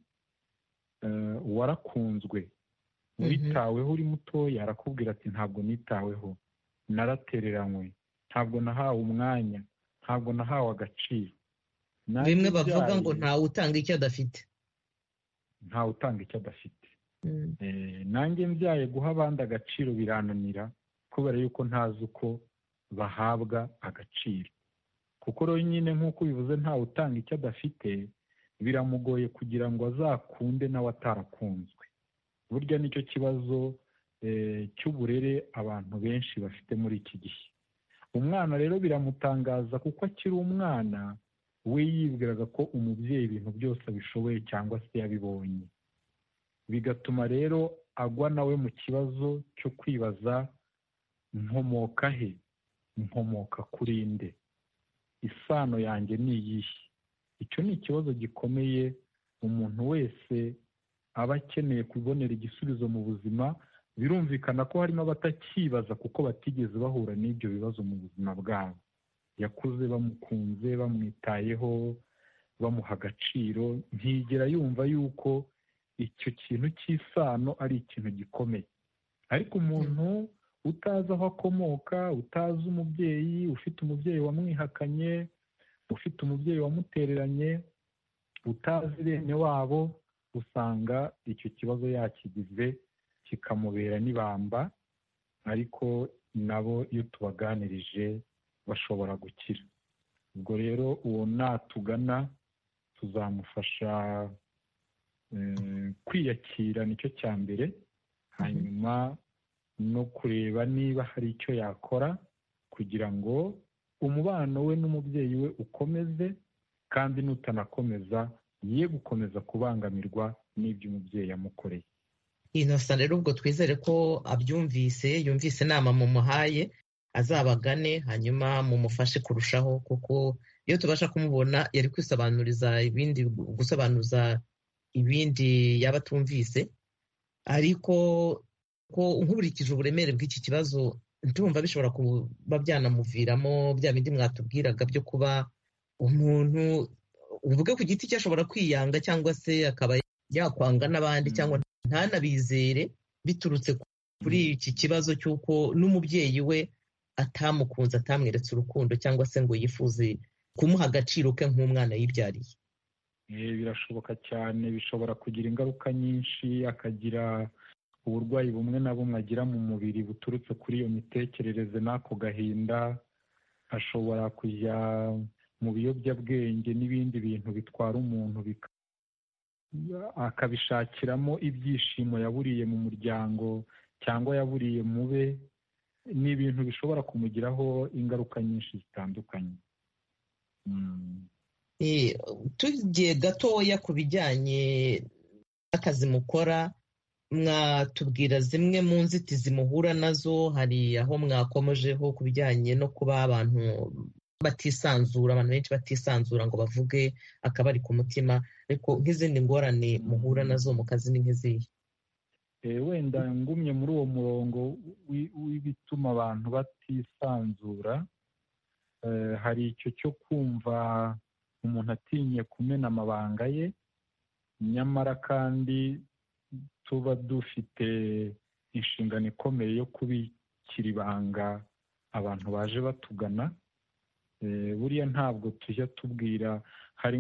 warakunzwe, witaweho uri mutoya, arakubwira ati ntabwo nitaweho, naratereranywe, ntabwo nahawe umwanya, ntabwo nahawe agaciro. Bimwe bavuga ngo ntawe utanga icyo adafite. Ntawe utanga icyo adafite. Nanjye mbyaye guha abandi agaciro birananira, kubera yuko ntazi uko bahabwa agaciro. Kuko rero nyine nk'uko bivuze, ntawe utanga icyo adafite, biramugoye kugira ngo azakunde nawe atarakunzwe. Burya nicyo kibazo cy'uburere abantu benshi bafite muri iki gihe. Umwana rero biramutangaza kuko akiri umwana, we yibwiraga ko umubyeyi ibintu byose abishoboye cyangwa se yabibonye, bigatuma rero agwa nawe mu kibazo cyo kwibaza, nkomoka he? Nkomoka kuri nde? Isano yanjye ni iyihe? Icyo ni ikibazo gikomeye umuntu wese aba akeneye kubonera igisubizo mu buzima. Birumvikana ko harimo abatakibaza kuko batigeze bahura n'ibyo bibazo mu buzima bwabo. Yakuze bamukunze, bamwitayeho, bamuha agaciro, ntigera yumva yuko icyo kintu cy'isano ari ikintu gikomeye. Ariko umuntu utazi aho akomoka, utazi umubyeyi, ufite umubyeyi wamwihakanye, ufite umubyeyi wamutereranye utazi bene wabo, usanga icyo kibazo yakigize kikamubera n'ibamba, ariko nabo iyo tubaganirije bashobora gukira. ubwo rero uwo natugana tuzamufasha kwiyakira, nicyo cya mbere, hanyuma no kureba niba hari icyo yakora kugira ngo umubano we n'umubyeyi we ukomeze, kandi nutanakomeza ye gukomeza kubangamirwa n'ibyo umubyeyi yamukoreye. Innocent rero ubwo twizere ko abyumvise, yumvise inama mumuhaye, azabagane hanyuma mumufashe kurushaho, kuko iyo tubasha kumubona yari gusobanuza ibindi yaba atumvise, ariko ko nkurikije uburemere bw'iki kibazo ndumva bishobora kuba byanamuviramo bya bindi mwatubwiraga byo kuba umuntu uvuge ku giti cye ashobora kwiyanga, cyangwa se akaba yakwanga n'abandi, cyangwa ntanabizere biturutse kuri iki kibazo cy'uko n'umubyeyi we atamukunze, atamweretse urukundo, cyangwa se ngo yifuze kumuha agaciro ke nk'umwana yibyariye. Birashoboka cyane, bishobora kugira ingaruka nyinshi, akagira uburwayi bumwe na bumwe agira mu mubiri buturutse kuri iyo mitekerereze n'ako gahinda, ashobora kujya mu biyobyabwenge n'ibindi bintu bitwara umuntu, akabishakiramo ibyishimo yaburiye mu muryango cyangwa yaburiye mu be. Ni ibintu bishobora kumugiraho ingaruka nyinshi zitandukanye. Tugiye gatoya ku bijyanye n'akazi mukora, mwatubwira zimwe mu nzitizi muhura nazo? Hari aho mwakomejeho ku bijyanye no kuba abantu batisanzura, abantu benshi batisanzura ngo bavuge akabari ku mutima, ariko nk'izindi ngorane muhura nazo mu kazi ni nk'izihe? Wenda ngumye muri uwo murongo w'ibituma abantu batisanzura, hari icyo cyo kumva umuntu atinye kumena amabanga ye, nyamara kandi tuba dufite inshingano ikomeye yo kubikira ibanga abantu baje batugana. Buriya ntabwo tujya tubwira, hari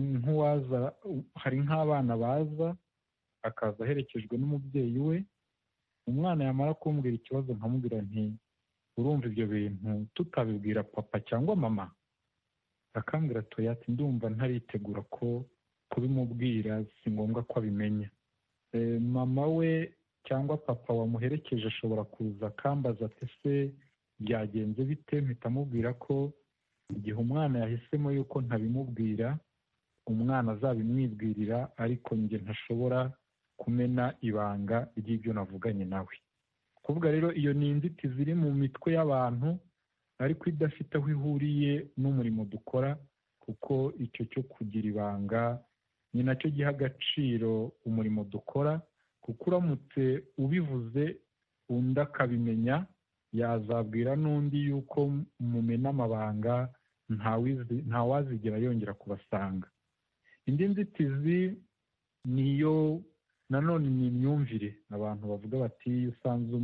nk'abana baza akaza aherekejwe n'umubyeyi we, umwana yamara kumbwira ikibazo nkamubwira nti urumva ibyo bintu tutabibwira papa cyangwa mama? akambwira ati ndumva ntaritegura ko kubimubwira, si ngombwa ko abimenya. Mama we cyangwa papa wamuherekeje ashobora kuza akambaza ati se byagenze bite? mpita amubwira ko igihe umwana yahisemo yuko ntabimubwira, umwana azabimwibwirira, ariko njye ntashobora kumena ibanga ry'ibyo navuganye nawe. Kuvuga rero iyo ni inzitizi iri mu mitwe y'abantu, ariko idafite aho ihuriye n'umurimo dukora, kuko icyo cyo kugira ibanga ni nacyo giha agaciro umurimo dukora, kuko uramutse ubivuze undi akabimenya, yazabwira n'undi yuko mumena amabanga, ntawazigera yongera kubasanga. Indi nzitizi niyo nanone ni imyumvire. Abantu bavuga bati iyo usanze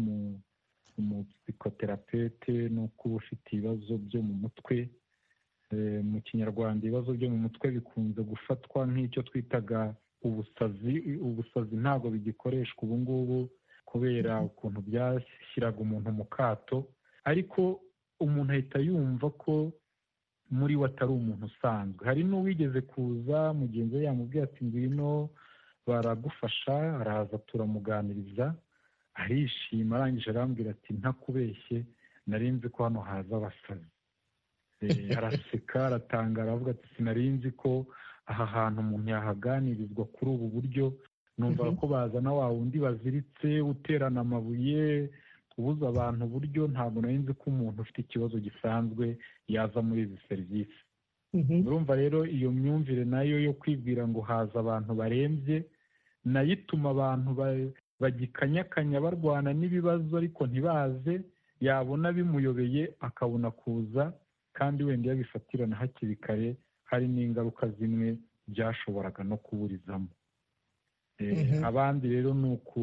umupsikoterapete ni uko uba ufite ibibazo byo mu mutwe. Mu kinyarwanda ibibazo byo mu mutwe bikunze gufatwa nk'icyo twitaga ubusazi. Ubusazi ntabwo bigikoreshwa ubu ngubu kubera ukuntu byashyiraga umuntu mu kato, ariko umuntu ahita yumva ko muri we atari umuntu usanzwe. Hari n'uwigeze kuza mugenzi we yamubwiye ati ngwino baragufasha, araza turamuganiriza, arishima, arangije arambwira ati ntakubeshye nari nzi ko hano haza abasazi. Araseka, aratangara, aravuga ati sinari nzi ko aha hantu umuntu yahaganirizwa kuri ubu buryo, numva ko bazana wa wundi baziritse uterana amabuye ubuza abantu uburyo, ntabwo nari nzi ko umuntu ufite ikibazo gisanzwe yaza muri izi serivisi. Urumva rero iyo myumvire nayo yo kwibwira ngo haza abantu barembye, nayo ituma abantu bagikanyakanya barwana n'ibibazo ariko ntibaze, yabona bimuyobeye akabona kuza, kandi wenda iyo abifatirana hakiri kare hari n'ingaruka zimwe byashoboraga no kuburizamo. Abandi rero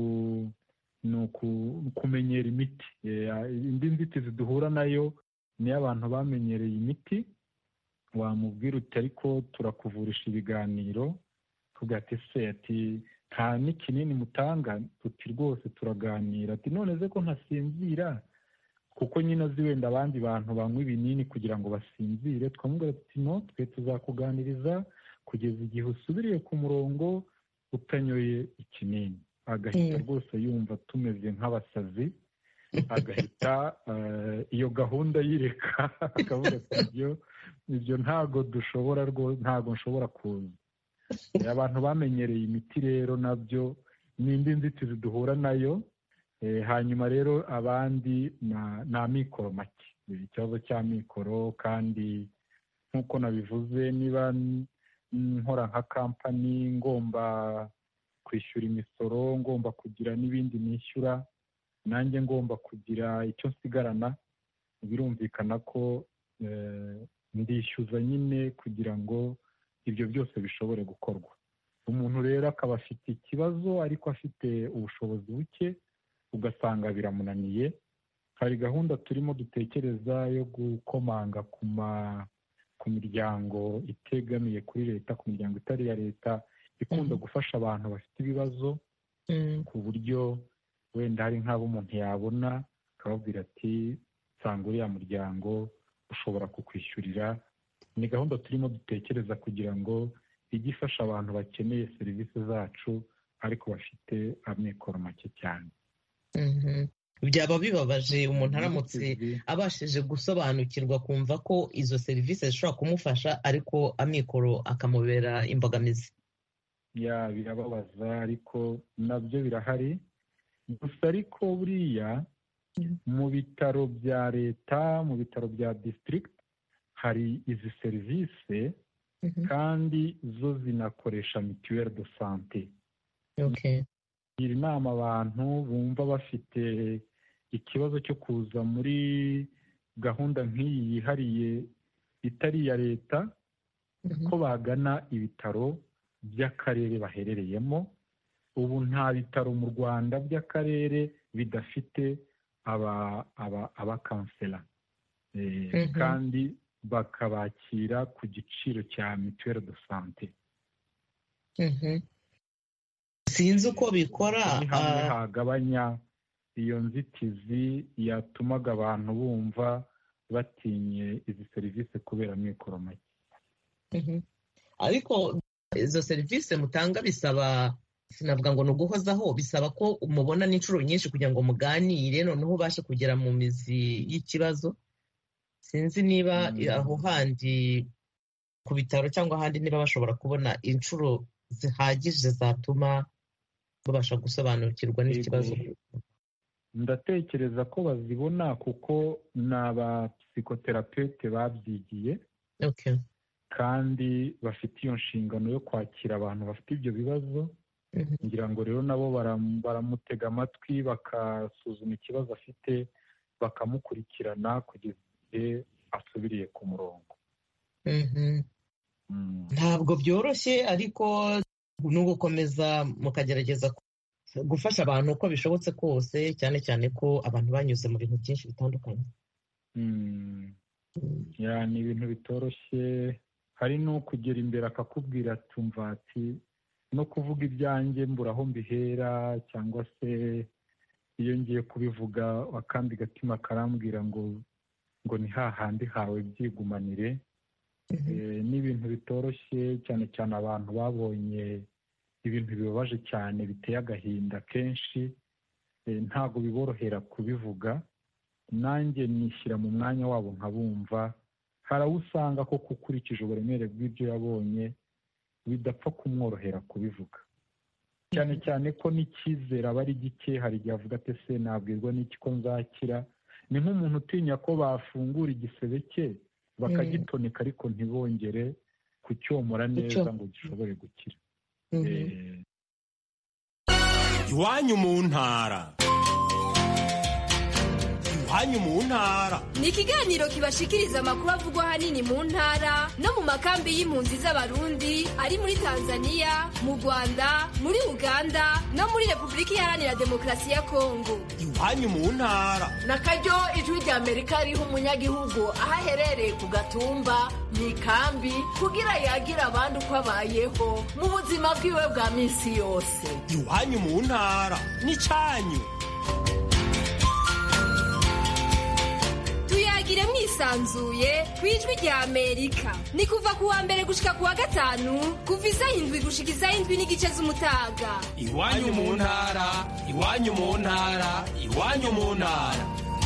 ni ukumenyera imiti. Indi nzitizi duhura nayo ni abantu bamenyereye imiti, wamubwira uti ariko turakuvurisha ibiganiro tugate se ati nta n'ikinini mutanga tuti rwose turaganira ati none se ko ntasinzira kuko nyine azi wenda abandi bantu banywa ibinini kugira ngo basinzire twamubwira tuti no twe tuzakuganiriza kugeza igihe usubiriye ku murongo utanyoye ikinini agahita rwose yumva tumeze nk'abasazi agahita iyo gahunda yireka akavuga ati ibyo ntago dushobora ntago nshobora kuza abantu bamenyereye imiti rero nabyo n'indi nzitizi duhura nayo hanyuma rero abandi ni amikoro make ikibazo cy'amikoro kandi nk'uko nabivuze niba nkora nka kampani ngomba kwishyura imisoro ngomba kugira n'ibindi nishyura nanjye ngomba kugira icyo nsigarana birumvikana ko ndishyuza nyine kugira ngo ibyo byose bishobore gukorwa umuntu rero akaba afite ikibazo ariko afite ubushobozi buke ugasanga biramunaniye hari gahunda turimo dutekereza yo gukomanga ku miryango itegamiye kuri leta ku miryango itari iya leta ikunda gufasha abantu bafite ibibazo ku buryo wenda hari nk'abo umuntu yabona akababwira ati nsanga uriya muryango ushobora kukwishyurira ni gahunda turimo dutekereza kugira ngo ijye ifasha abantu bakeneye serivisi zacu ariko bafite amikoro make cyane byaba bibabaje umuntu aramutse abashije gusobanukirwa kumva ko izo serivisi zishobora kumufasha ariko amikoro akamubera imbogamizi birababaza ariko nabyo birahari gusa ariko buriya mu bitaro bya leta mu bitaro bya district hari izi serivisi kandi zo zinakoresha mituweli de sante gira inama abantu bumva bafite ikibazo cyo kuza muri gahunda nk'iyi yihariye itari iya leta ko bagana ibitaro by'akarere baherereyemo ubu nta bitaro mu rwanda by'akarere bidafite abakansera kandi bakabakira ku giciro cya mituweli de sante sinzi uko bikora hamwe hagabanya iyo nzitizi yatumaga abantu bumva batinye izi serivisi kubera amikoro make ariko izo serivisi mutanga bisaba sinavuga ngo ni uguhozaho bisaba ko mubona n'inshuro nyinshi kugira ngo muganire noneho ubashe kugera mu mizi y'ikibazo sinzi niba aho handi ku bitaro cyangwa ahandi niba bashobora kubona inshuro zihagije zatuma babasha gusobanukirwa n'ikibazo ndatekereza ko bazibona kuko ni abapsikoterapete babyigiye kandi bafite iyo nshingano yo kwakira abantu bafite ibyo bibazo ngira ngo rero nabo baramutega amatwi bakasuzuma ikibazo afite bakamukurikirana kugeza igihe asubiriye ku murongo ntabwo byoroshye ariko ni ugukomeza mukagerageza gufasha abantu uko bishobotse kose cyane cyane ko abantu banyuze mu bintu byinshi bitandukanye ni ibintu bitoroshye hari n'ukugera imbere akakubwira tumva ati no kuvuga ibyanjye mbura aho mbihera cyangwa se iyo ngiye kubivuga akandi gatima karambwira ngo ni hahandi hawe byigumanire n'ibintu bitoroshye cyane cyane abantu babonye ibintu bibabaje cyane biteye agahinda kenshi ntabwo biborohera kubivuga nanjye nishyira mu mwanya wabo nkabumva hari aho usanga ko ukurikije uburemere bw'ibyo yabonye bidapfa kumworohera kubivuga cyane cyane ko n'icyizere aba ari gike hari igihe avuga ati ese nabwirwa n'iki ko nzakira ni nk'umuntu utinya ko bafungura igisebe cye bakagitonika ariko ntibongere kucyomora neza ngo gishobore gukira iwanyu mu ntara iwanyu mu ntara. Ni ikiganiro kibashikiriza amakuru avugwa ahanini mu ntara no mu makambi y'impunzi z'Abarundi ari muri Tanzania, mu Rwanda, muri Uganda no muri Repubulika Iharanira Demokarasi ya Kongo. Iwanyu mu ntara. Nakaryo ijwi rya Amerika riha umunyagihugu aho aherereye ku gatumba mu ikambi kugira yagire abandi uko abayeho mu buzima bwiwe bwa minsi yose. Iwanyu mu ntara n'icyanyu. Tuyagire mwisanzuye kwijwi rya Amerika. Ni kuva kuwa mbere gushika kuwa gatanu kuva 7 gushika 7 n'igice z'umutaga. Iwanyu mu ntara, iwanyu mu ntara, iwanyu mu ntara.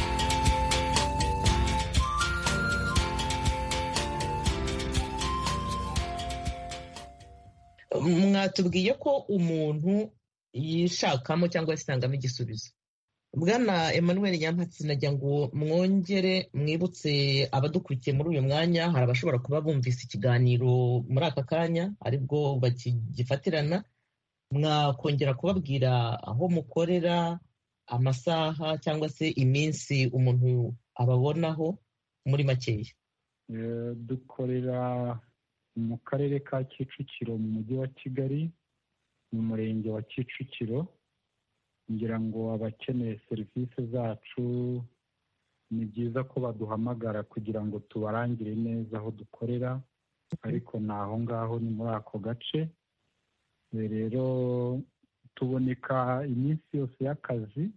Mwatubwiye ko umuntu yishakamo cyangwa yisangamo igisubizo. Bwana Emmanuel Nyampatsi, nagira ngo mwongere mwibutse abadukurikiye muri uyu mwanya. Hari abashobora kuba bumvise ikiganiro muri aka kanya aribwo bakigifatirana. Mwakongera kubabwira aho mukorera, amasaha cyangwa se iminsi umuntu ababonaho muri makeya? Dukorera mu karere ka Kicukiro mu mujyi wa Kigali, mu murenge wa Kicukiro. Ngira ngo abakeneye serivisi zacu ni byiza ko baduhamagara kugira ngo tubarangire neza aho dukorera, ariko naho ngaho ni muri ako gace. Rero tuboneka iminsi yose y'akazi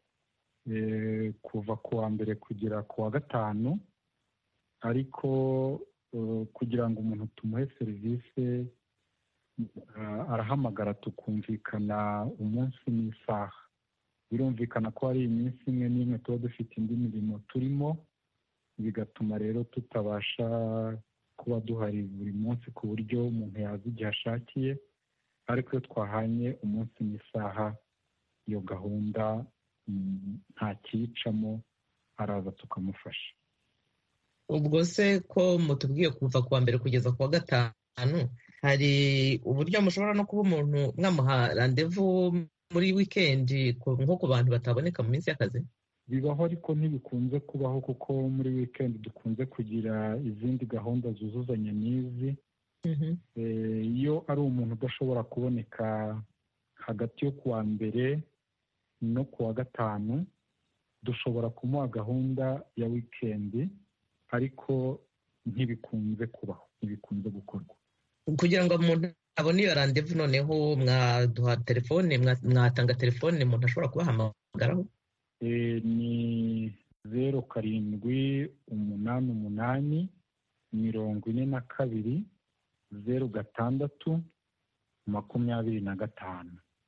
kuva ku wa mbere kugera ku wa gatanu, ariko kugira ngo umuntu tumuhe serivisi arahamagara tukumvikana umunsi n'isaha. Birumvikana ko hari iminsi imwe n'imwe tuba dufite indi mirimo turimo, bigatuma rero tutabasha kuba duhari buri munsi ku buryo umuntu yaza igihe ashakiye, ariko iyo twahanye umunsi n'isaha iyo gahunda nta kiyicamo, araza tukamufasha. Ubwo se ko mutubwiye kuva kuwa mbere kugeza kuwa gatanu, hari uburyo mushobora no kuba umuntu mwamuha randevu muri wikendi nko ku bantu bataboneka mu minsi y'akazi? Bibaho ariko ntibikunze kubaho, kuko muri wikendi dukunze kugira izindi gahunda zuzuzanya n'izi. Iyo ari umuntu udashobora kuboneka hagati yo kuwa mbere no kuwa gatanu, dushobora kumuha gahunda ya wikendi, ariko ntibikunze kubaho, ntibikunze gukorwa. Kugira ngo umuntu abone iyo randevu, noneho mwaduha telefone, mwatanga telefone umuntu ashobora kubahamagaraho? Ni 0788 42 06 25.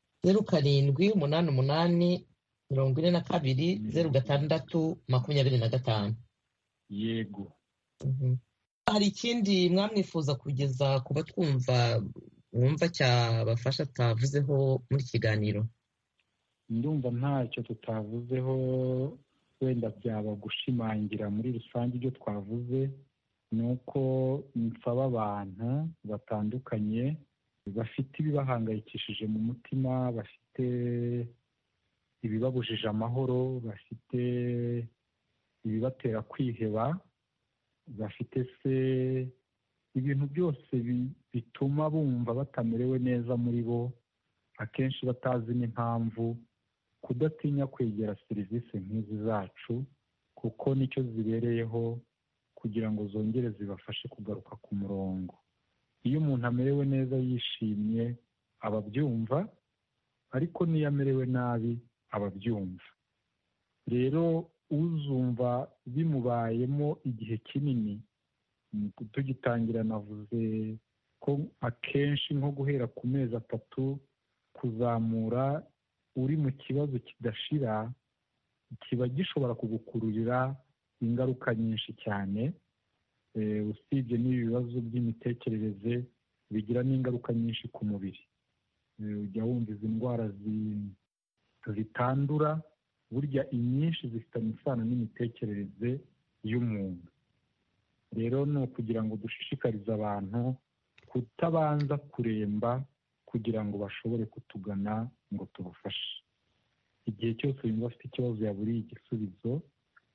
0788 42 06 25. Yego. Hari ikindi mwamwifuza kugeza ku batwumva mwumva cyabafasha tutavuzeho muri kiganiro? Ndumva ntacyo tutavuzeho, wenda byaba gushimangira muri rusange ibyo twavuze. Ni uko nsaba abantu batandukanye bafite ibibahangayikishije mu mutima, bafite ibibabujije amahoro, bafite ibibatera kwiheba, bafite se ibintu byose bituma bumva batamerewe neza muri bo, akenshi batazi n'impamvu, kudatinya kwegera serivisi nk'izi zacu, kuko nicyo zibereyeho, kugira ngo zongere zibafashe kugaruka ku murongo. Iyo umuntu amerewe neza yishimye aba abyumva, ariko n'iyo amerewe nabi aba abyumva. Rero uzumva bimubayemo igihe kinini, tugitangira navuze ko akenshi nko guhera ku mezi 3 kuzamura, uri mu kibazo kidashira, kiba gishobora kugukururira ingaruka nyinshi cyane. Usibye n'ibi bibazo by'imitekerereze, bigira n'ingaruka nyinshi ku mubiri. Ujya wumva izi ndwara zitandura, burya inyinshi zifitanye isano n'imitekerereze y'umuntu. Rero ni ukugira ngo dushishikarize abantu kutabanza kuremba kugira ngo bashobore kutugana ngo tubafashe. Igihe cyose yumva afite ikibazo yaburiye igisubizo,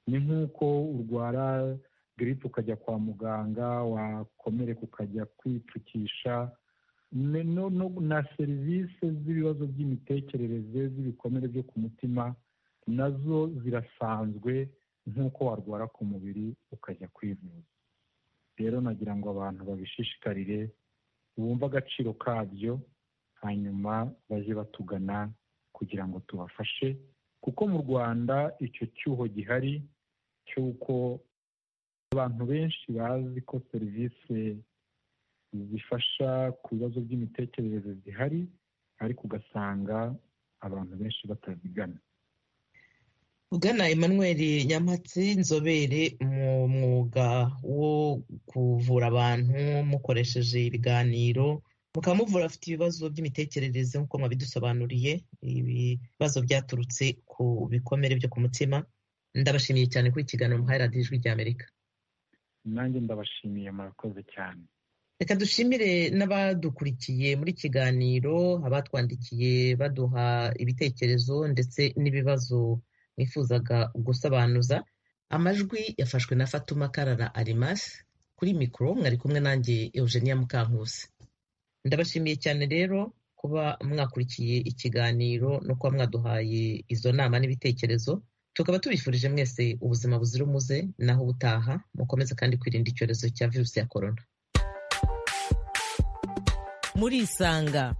ni nk'uko urwara giripe ukajya kwa muganga, wakomereka ukajya kwipfukisha, na serivisi z'ibibazo by'imitekerereze, z'ibikomere byo ku mutima nazo zirasanzwe nk'uko warwara ku mubiri ukajya kwivuza. rero nagira ngo abantu babishishikarire, bumve agaciro kabyo, hanyuma baje batugana kugira ngo tubafashe, kuko mu Rwanda icyo cyuho gihari cy'uko abantu benshi bazi ko serivisi zifasha ku bibazo by'imitekerereze zihari, ariko ugasanga abantu benshi batazigana. Bwana Emmanuel Nyampatsi, inzobere mu mwuga wo kuvura abantu mukoresheje ibiganiro, mukaba muvura afite ibibazo by'imitekerereze nk'uko mwabidusobanuriye, ibibazo byaturutse ku bikomere byo ku mutima. Ndabashimiye cyane kuri ikiganiro muhaye radiyo Ijwi ry'Amerika. Nanjye ndabashimiye, murakoze cyane. Reka dushimire n'abadukurikiye muri kiganiro, abatwandikiye baduha ibitekerezo ndetse n'ibibazo mwifuzaga gusobanuza. Amajwi yafashwe na Fatuma Karara Arimas, kuri mikoro mwari kumwe nanjye Eugenia Mukankusi. Ndabashimiye cyane rero kuba mwakurikiye ikiganiro no kuba mwaduhaye izo nama n'ibitekerezo. Tukaba tubifurije mwese ubuzima buzira umuze, naho ubutaha mukomeze kandi kwirinda icyorezo cya virusi ya korona. Murisanga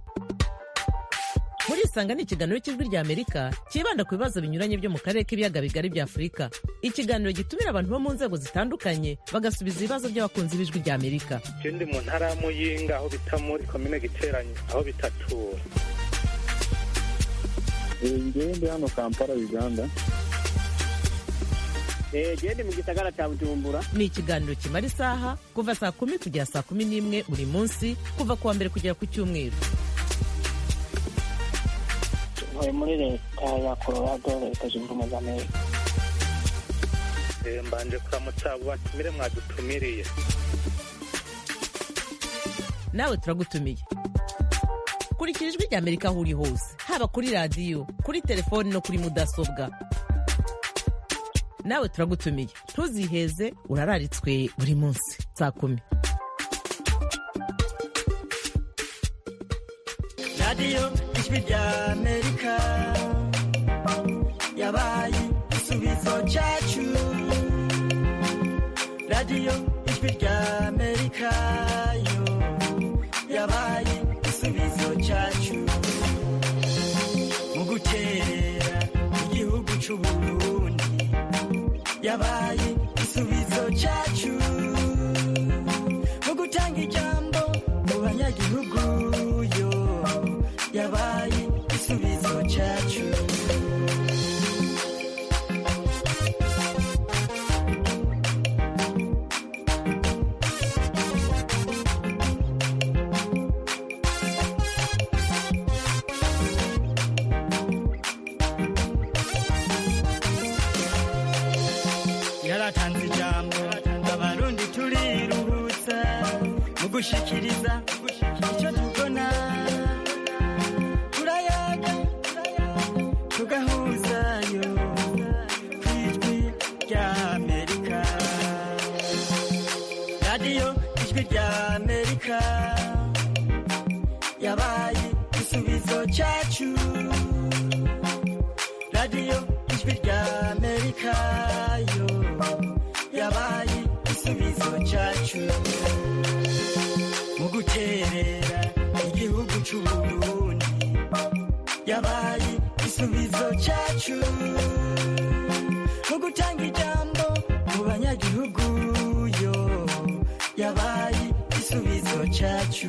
ni ikiganiro cy'Ijwi ry'Amerika kibanda ku bibazo binyuranye byo mu karere k'ibiyaga bigari bya Afurika. Ikiganiro gitumira abantu bo mu nzego zitandukanye bagasubiza ibibazo by'abakunzi b'Ijwi ry'Amerika. Ndi mu ntara ya Muyinga, aho bita muri komine Giteranyi, aho bita Tura. Ndi hano Kampala, Uganda. Ndi mu gisagara cya Bujumbura. Ni ikiganiro kimara isaha kuva saa 10 kugera saa 11 buri munsi, kuva kuwa mbere kugera ku cyumweru. Muri leta ya Colorado, Leta Zunze Ubumwe za Amerika. Mbanje kuramutsa abo batumire mwadutumiriye. Nawe turagutumiye. Kurikira Ijwi ry'Amerika aho uri hose, haba kuri radiyo, kuri telefoni no kuri mudasobwa. Nawe turagutumiye, ntuziheze, urararitswe buri munsi saa 10. Radio Ijwi ry'Amerika yabaye igisubizo cyacu. Radio Ijwi ry'Amerika yo yabaye igisubizo cyacu mu guterera igihugu cy'u Burundi. Yabaye igisubizo cyacu mu gutanga ijambo mu banyagihugu yo. Yabaye igisubizo cyacu. Yaratanze ijambo abarundi turiruhutsa mu gushikiriza icyo tubona. Turayaga tugahuzayo ku Ijwi ry'Amerika. Radio Ijwi ry'Amerika yabaye igisubizo cyacu. Radio Ijwi ry'Amerika yo yabaye igisubizo cyacu mu guterera igihugu cy'u Burundi. Yabaye igisubizo cyacu mu gutanga ijambo mu banyagihugu yo. Yabaye igisubizo cyacu.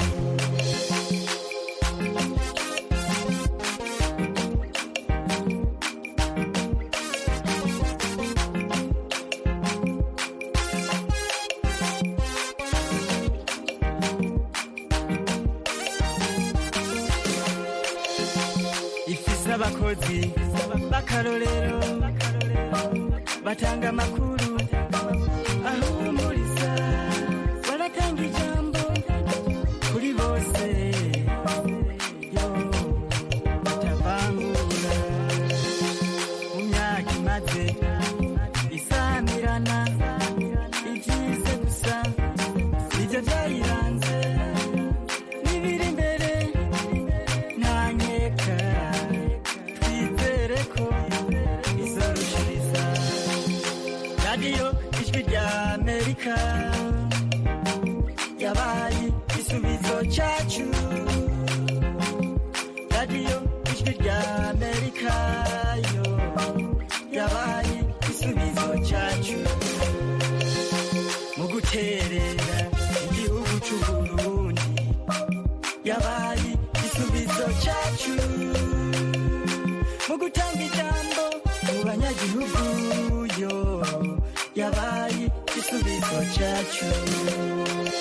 Abakozi b'akarorero batanga amakuru ahumuriza, baratanga ijambo kuri bose yo batavangura. Mu myaka imaze yabaye igisubizo cyacu. Radiyo ijwi rya Amerika yo yabaye igisubizo cyacu. Mu guterera igihugu c'Uburundi yabaye igisubizo cyacu. Mu gutanga ijambo mu banyagihugu yo yabaye igisubizo cyacu.